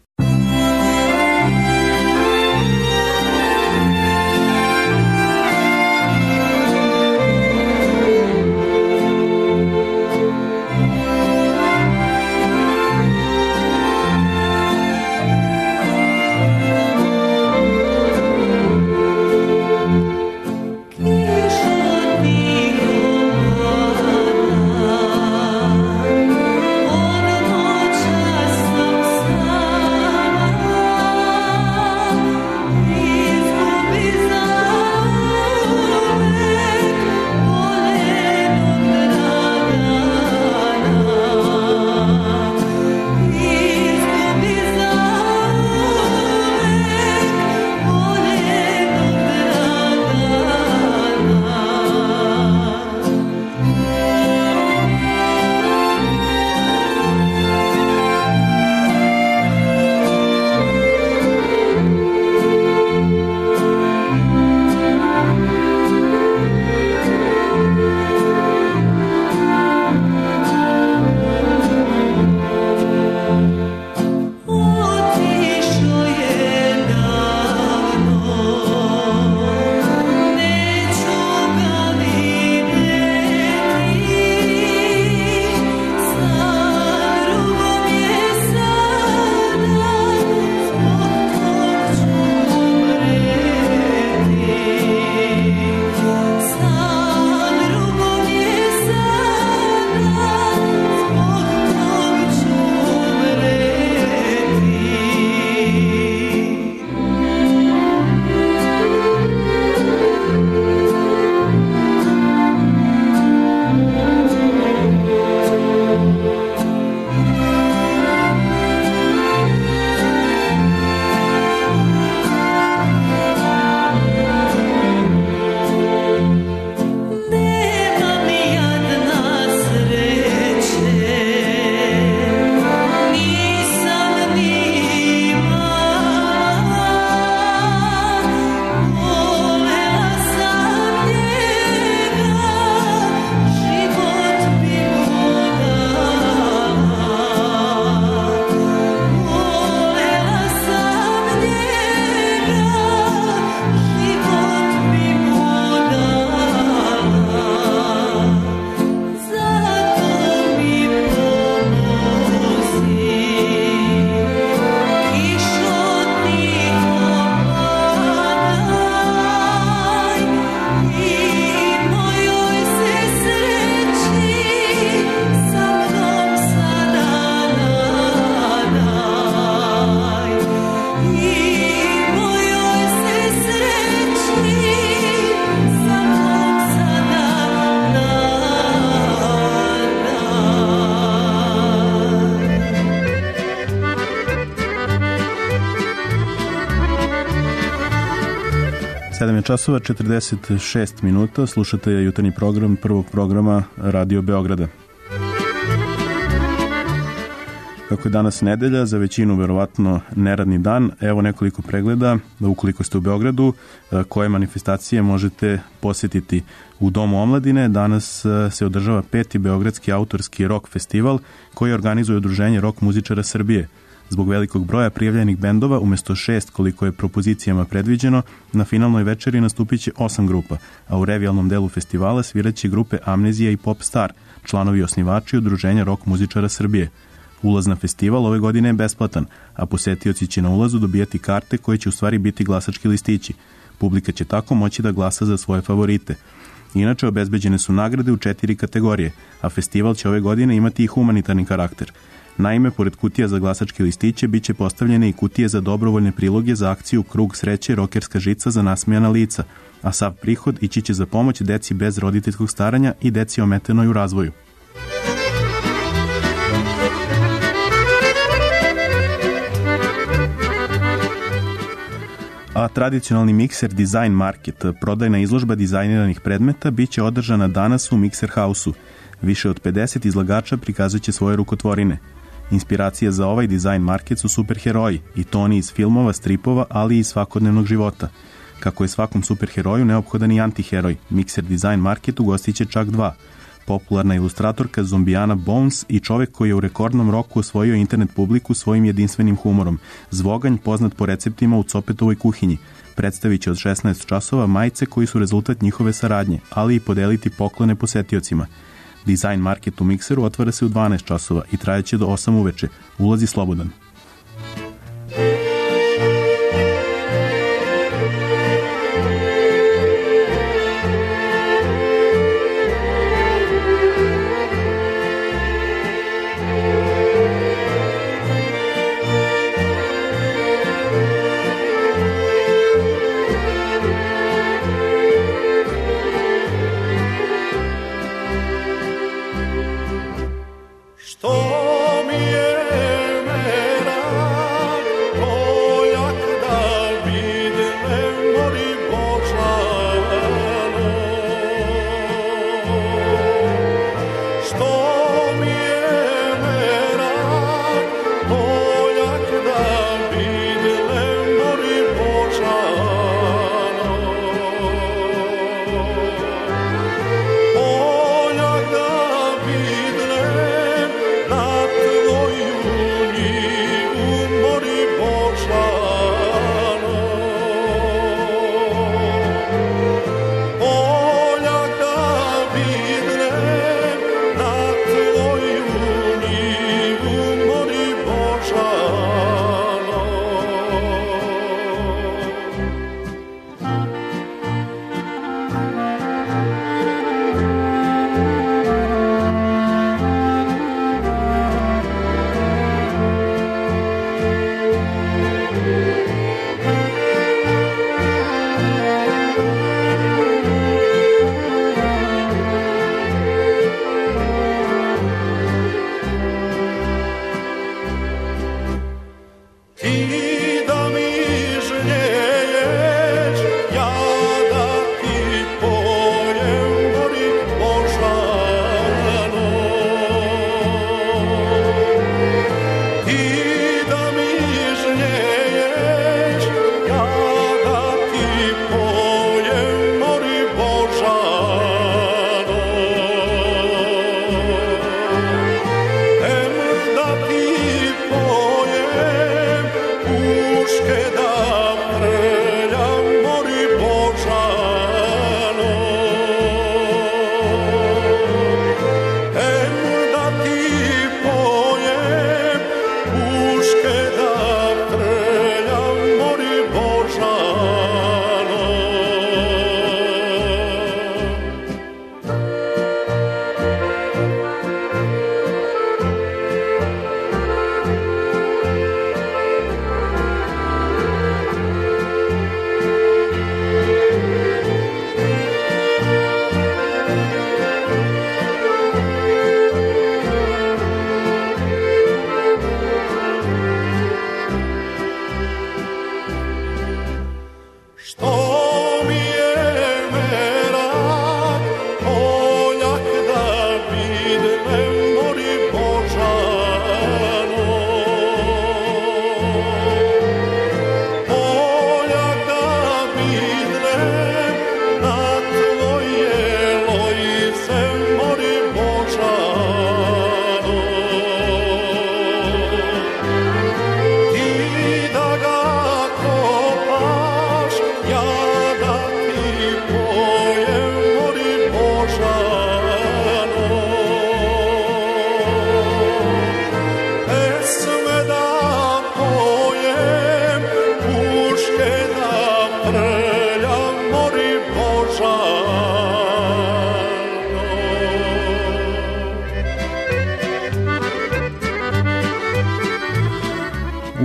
7 je časova, 46 minuta, slušate jutarnji program prvog programa Radio Beograda. Kako je danas nedelja, za većinu verovatno neradni dan, evo nekoliko pregleda, ukoliko ste u Beogradu, koje manifestacije možete posjetiti. U Domu omladine danas se održava 5. Beogradski autorski rock festival koji organizuje Udruženje rock muzičara Srbije. Zbog velikog broja prijavljenih bendova, umjesto 6 koliko je propozicijama predviđeno, na finalnoj večeri nastupit će 8 grupa, a u revijalnom delu festivala sviraće grupe Amnezija i Pop Star, članovi i osnivači Udruženja rock muzičara Srbije. Ulaz na festival ove godine je besplatan, a posetioci će na ulazu dobijati karte koje će u stvari biti glasački listići. Publika će tako moći da glasa za svoje favorite. Inače, obezbeđene su nagrade u 4 kategorije, a festival će ove godine imati i humanitarni karakter. Naime, pored kutija za glasačke listiće, bit će postavljene i kutije za dobrovoljne priloge za akciju Krug sreće rokerska žica za nasmejana lica, a sav prihod ići će za pomoć deci bez roditeljskog staranja i deci ometenoj u razvoju. A tradicionalni mikser Design Market, prodajna izložba dizajniranih predmeta, bit će održana danas u Mikser House-u. Više od 50 izlagača prikazat će svoje rukotvorine. Inspiracija za ovaj Design Market su superheroji, i to oni iz filmova, stripova, ali i iz svakodnevnog života. Kako je svakom superheroju neophodan i antiheroj, Mikser Design Market ugostit će čak 2. Popularna ilustratorka Zombijana Bones i čovek koji je u rekordnom roku osvojio internet publiku svojim jedinstvenim humorom, Zvoganj, poznat po receptima u Copetovoj kuhinji. Predstavit će od 16 časova majice koji su rezultat njihove saradnje, ali i podeliti poklone posetiocima. Design Market u Mikseru otvara se u 12 časova i trajeće do 8 uveče. Ulaz je slobodan.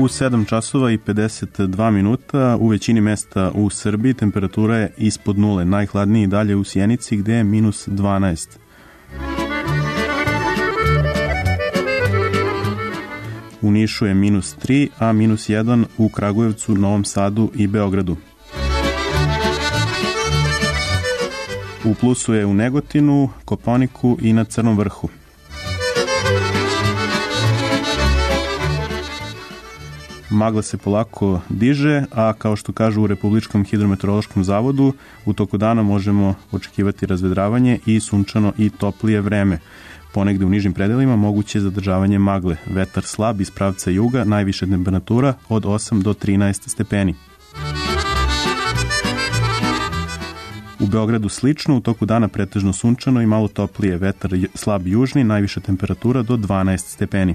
7 časova i 52 minuta u većini mesta u Srbiji temperatura je ispod nule. Najhladniji dalje u Sjenici gde je minus 12. U Nišu je minus 3, a minus 1 u Kragujevcu, Novom Sadu i Beogradu. U plusu je u Negotinu, Kopaoniku i na Crnom vrhu. Magla se polako diže, a kao što kažu u Republičkom hidrometeorološkom zavodu, u toku dana možemo očekivati razvedravanje i sunčano i toplije vreme. Ponegde u nižim predelima moguće je zadržavanje magle. Vetar slab iz pravca juga, najviša temperatura od 8 do 13 stepeni. U Beogradu slično, u toku dana pretežno sunčano i malo toplije. Vetar slab južni, najviša temperatura do 12 stepeni.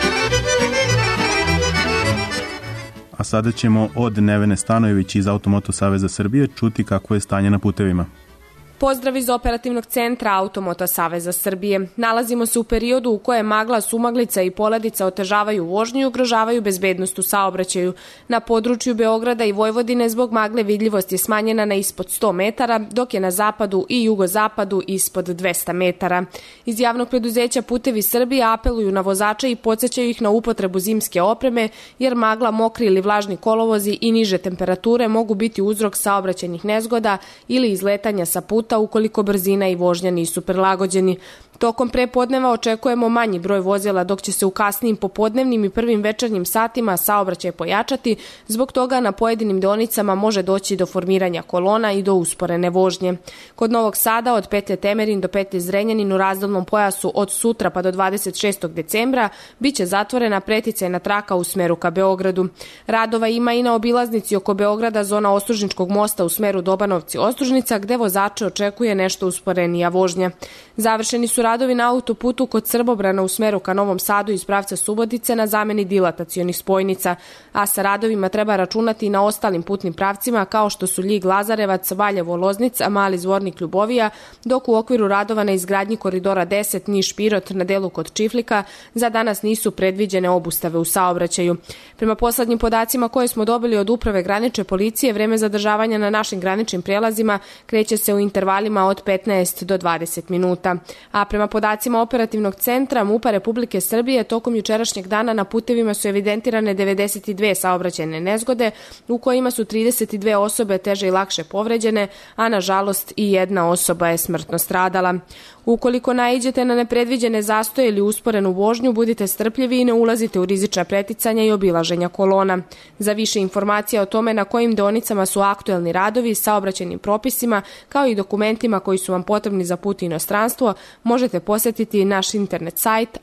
A sada ćemo od Nevene Stanojević iz Automoto Saveza Srbije čuti kako je stanje na putevima. Pozdrav iz operativnog centra Automoto Saveza Srbije. Nalazimo se u periodu u kojem magla, sumaglica i poledica otežavaju vožnju i ugrožavaju bezbednost u saobraćaju. Na području Beograda i Vojvodine zbog magle vidljivost je smanjena na ispod 100 metara, dok je na zapadu i jugozapadu ispod 200 metara. Iz javnog preduzeća Putevi Srbije apeluju na vozače i podsjećaju ih na upotrebu zimske opreme, jer magla, mokri ili vlažni kolovozi i niže temperature mogu biti uzrok saobraćajnih nezgoda ili izletanja sa puta ukoliko brzina i vožnja nisu prilagođeni. Tokom prepodneva očekujemo manji broj vozila, dok će se u kasnijim popodnevnim i prvim večernjim satima saobraćaj pojačati, zbog toga na pojedinim deonicama može doći do formiranja kolona i do usporene vožnje. Kod Novog Sada od petlje Temerin do petlje Zrenjanin u razdolnom pojasu od sutra pa do 26. decembra biće zatvorena preticajna traka u smeru ka Beogradu. Radova ima i na obilaznici oko Beograda, zona Ostružničkog mosta u smeru Dobanovci-Ostružnica, gde vozače očekuje nešto usporenija vožnja. Završeni su radovi na autoputu kod Srbobrana u smeru ka Novom Sadu iz pravca Subotice na zameni dilatacionih spojnica, a sa radovima treba računati i na ostalim putnim pravcima kao što su Ljig-Lazarevac, Valjevo-Loznica, Mali Zvornik-Ljubovija, dok u okviru radova na izgradnji koridora 10 Niš-Pirot na delu kod Čiflika za danas nisu predviđene obustave u saobraćaju. Prema poslednjim podacima koje smo dobili od Uprave granične policije, vreme zadržavanja na našim graničnim prijelazima kreće se u intervalima od 15 do 20 minuta. A prema podacima operativnog centra MUP-a Republike Srbije, tokom jučerašnjeg dana na putevima su evidentirane 92 saobraćajne nezgode, u kojima su 32 osobe teže i lakše povređene, a nažalost i jedna osoba je smrtno stradala. Ukoliko naiđete na nepredviđene zastoje ili usporenu vožnju, budite strpljivi i ne ulazite u rizična preticanja i obilaženja kolona. Za više informacija o tome na kojim deonicama su aktuelni radovi, saobraćajnim propisima, kao i dokumentima koji su vam potrebni za put u inostranstvo, možete posjetiti naš internet sajt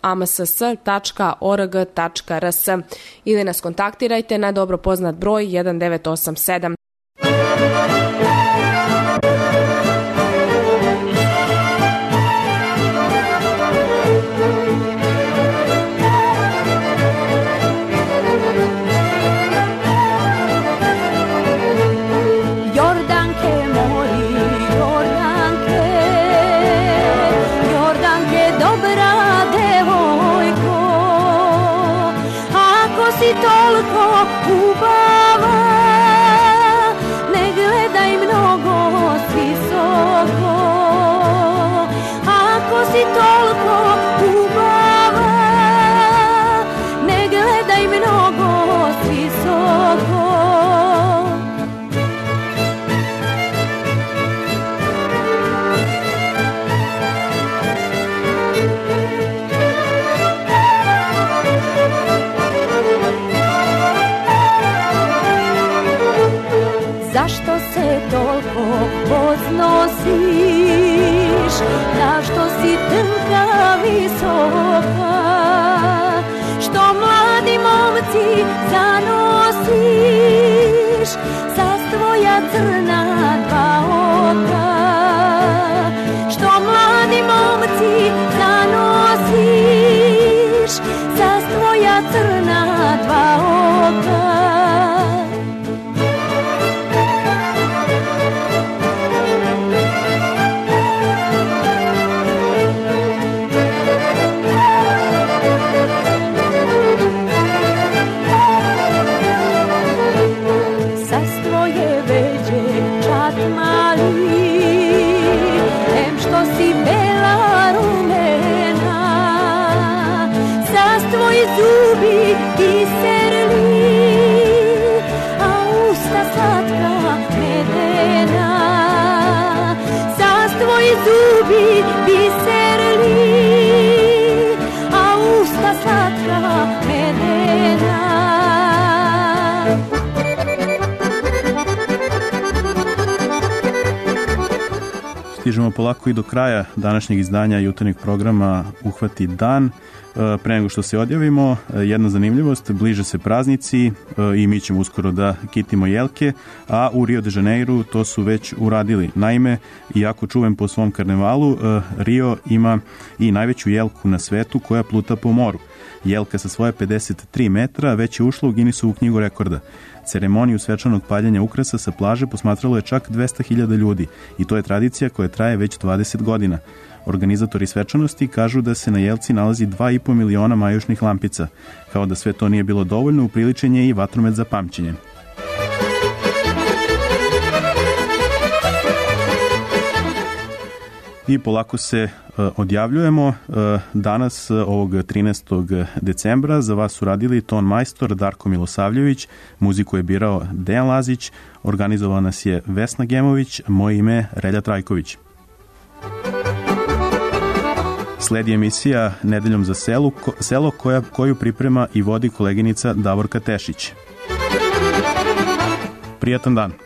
amss.org.rs ili nas kontaktirajte na dobro poznat broj 1987. Toliko ubava, ne gledaj mnogo s visoko. Ako si toliko ubava, ne gledaj mnogo s visoko. Zašto se toliko poznosiš, zašto si trnka visoka, što mladi momci zanosiš, za tvoja crna dva oka, što mladi momci zanosiš, za tvoja crna dva oka. zubi biserni, a usta slatka medena. Stižemo polako i do kraja današnjeg izdanja jutarnjeg programa Uhvati dan. Pre nego što se odjavimo, jedna zanimljivost, bliže se praznici i mi ćemo uskoro da kitimo jelke, a u Rio de Janeiru to su već uradili. Naime, iako čuven po svom karnevalu, Rio ima i najveću jelku na svetu koja pluta po moru. Jelka sa svoje 53 metra već je ušla u Guinnessovu knjigu rekorda. Ceremoniju svečanog paljenja ukrasa sa plaže posmatralo je čak 200.000 ljudi i to je tradicija koja traje već 20 godina. Organizatori svečanosti kažu da se na jelci nalazi 2,5 miliona majušnih lampica. Kao da sve to nije bilo dovoljno, upriličen je i vatromet za pamćenje. I polako se odjavljujemo. Danas, ovog 13. decembra, za vas su radili ton majstor Darko Milosavljević, muziku je birao Dejan Lazić, organizovala nas je Vesna Gemović, moje ime je Relja Trajković. Sledi emisija Nedeljom za selo koju priprema i vodi koleginica Davorka Tešić. Prijatan dan!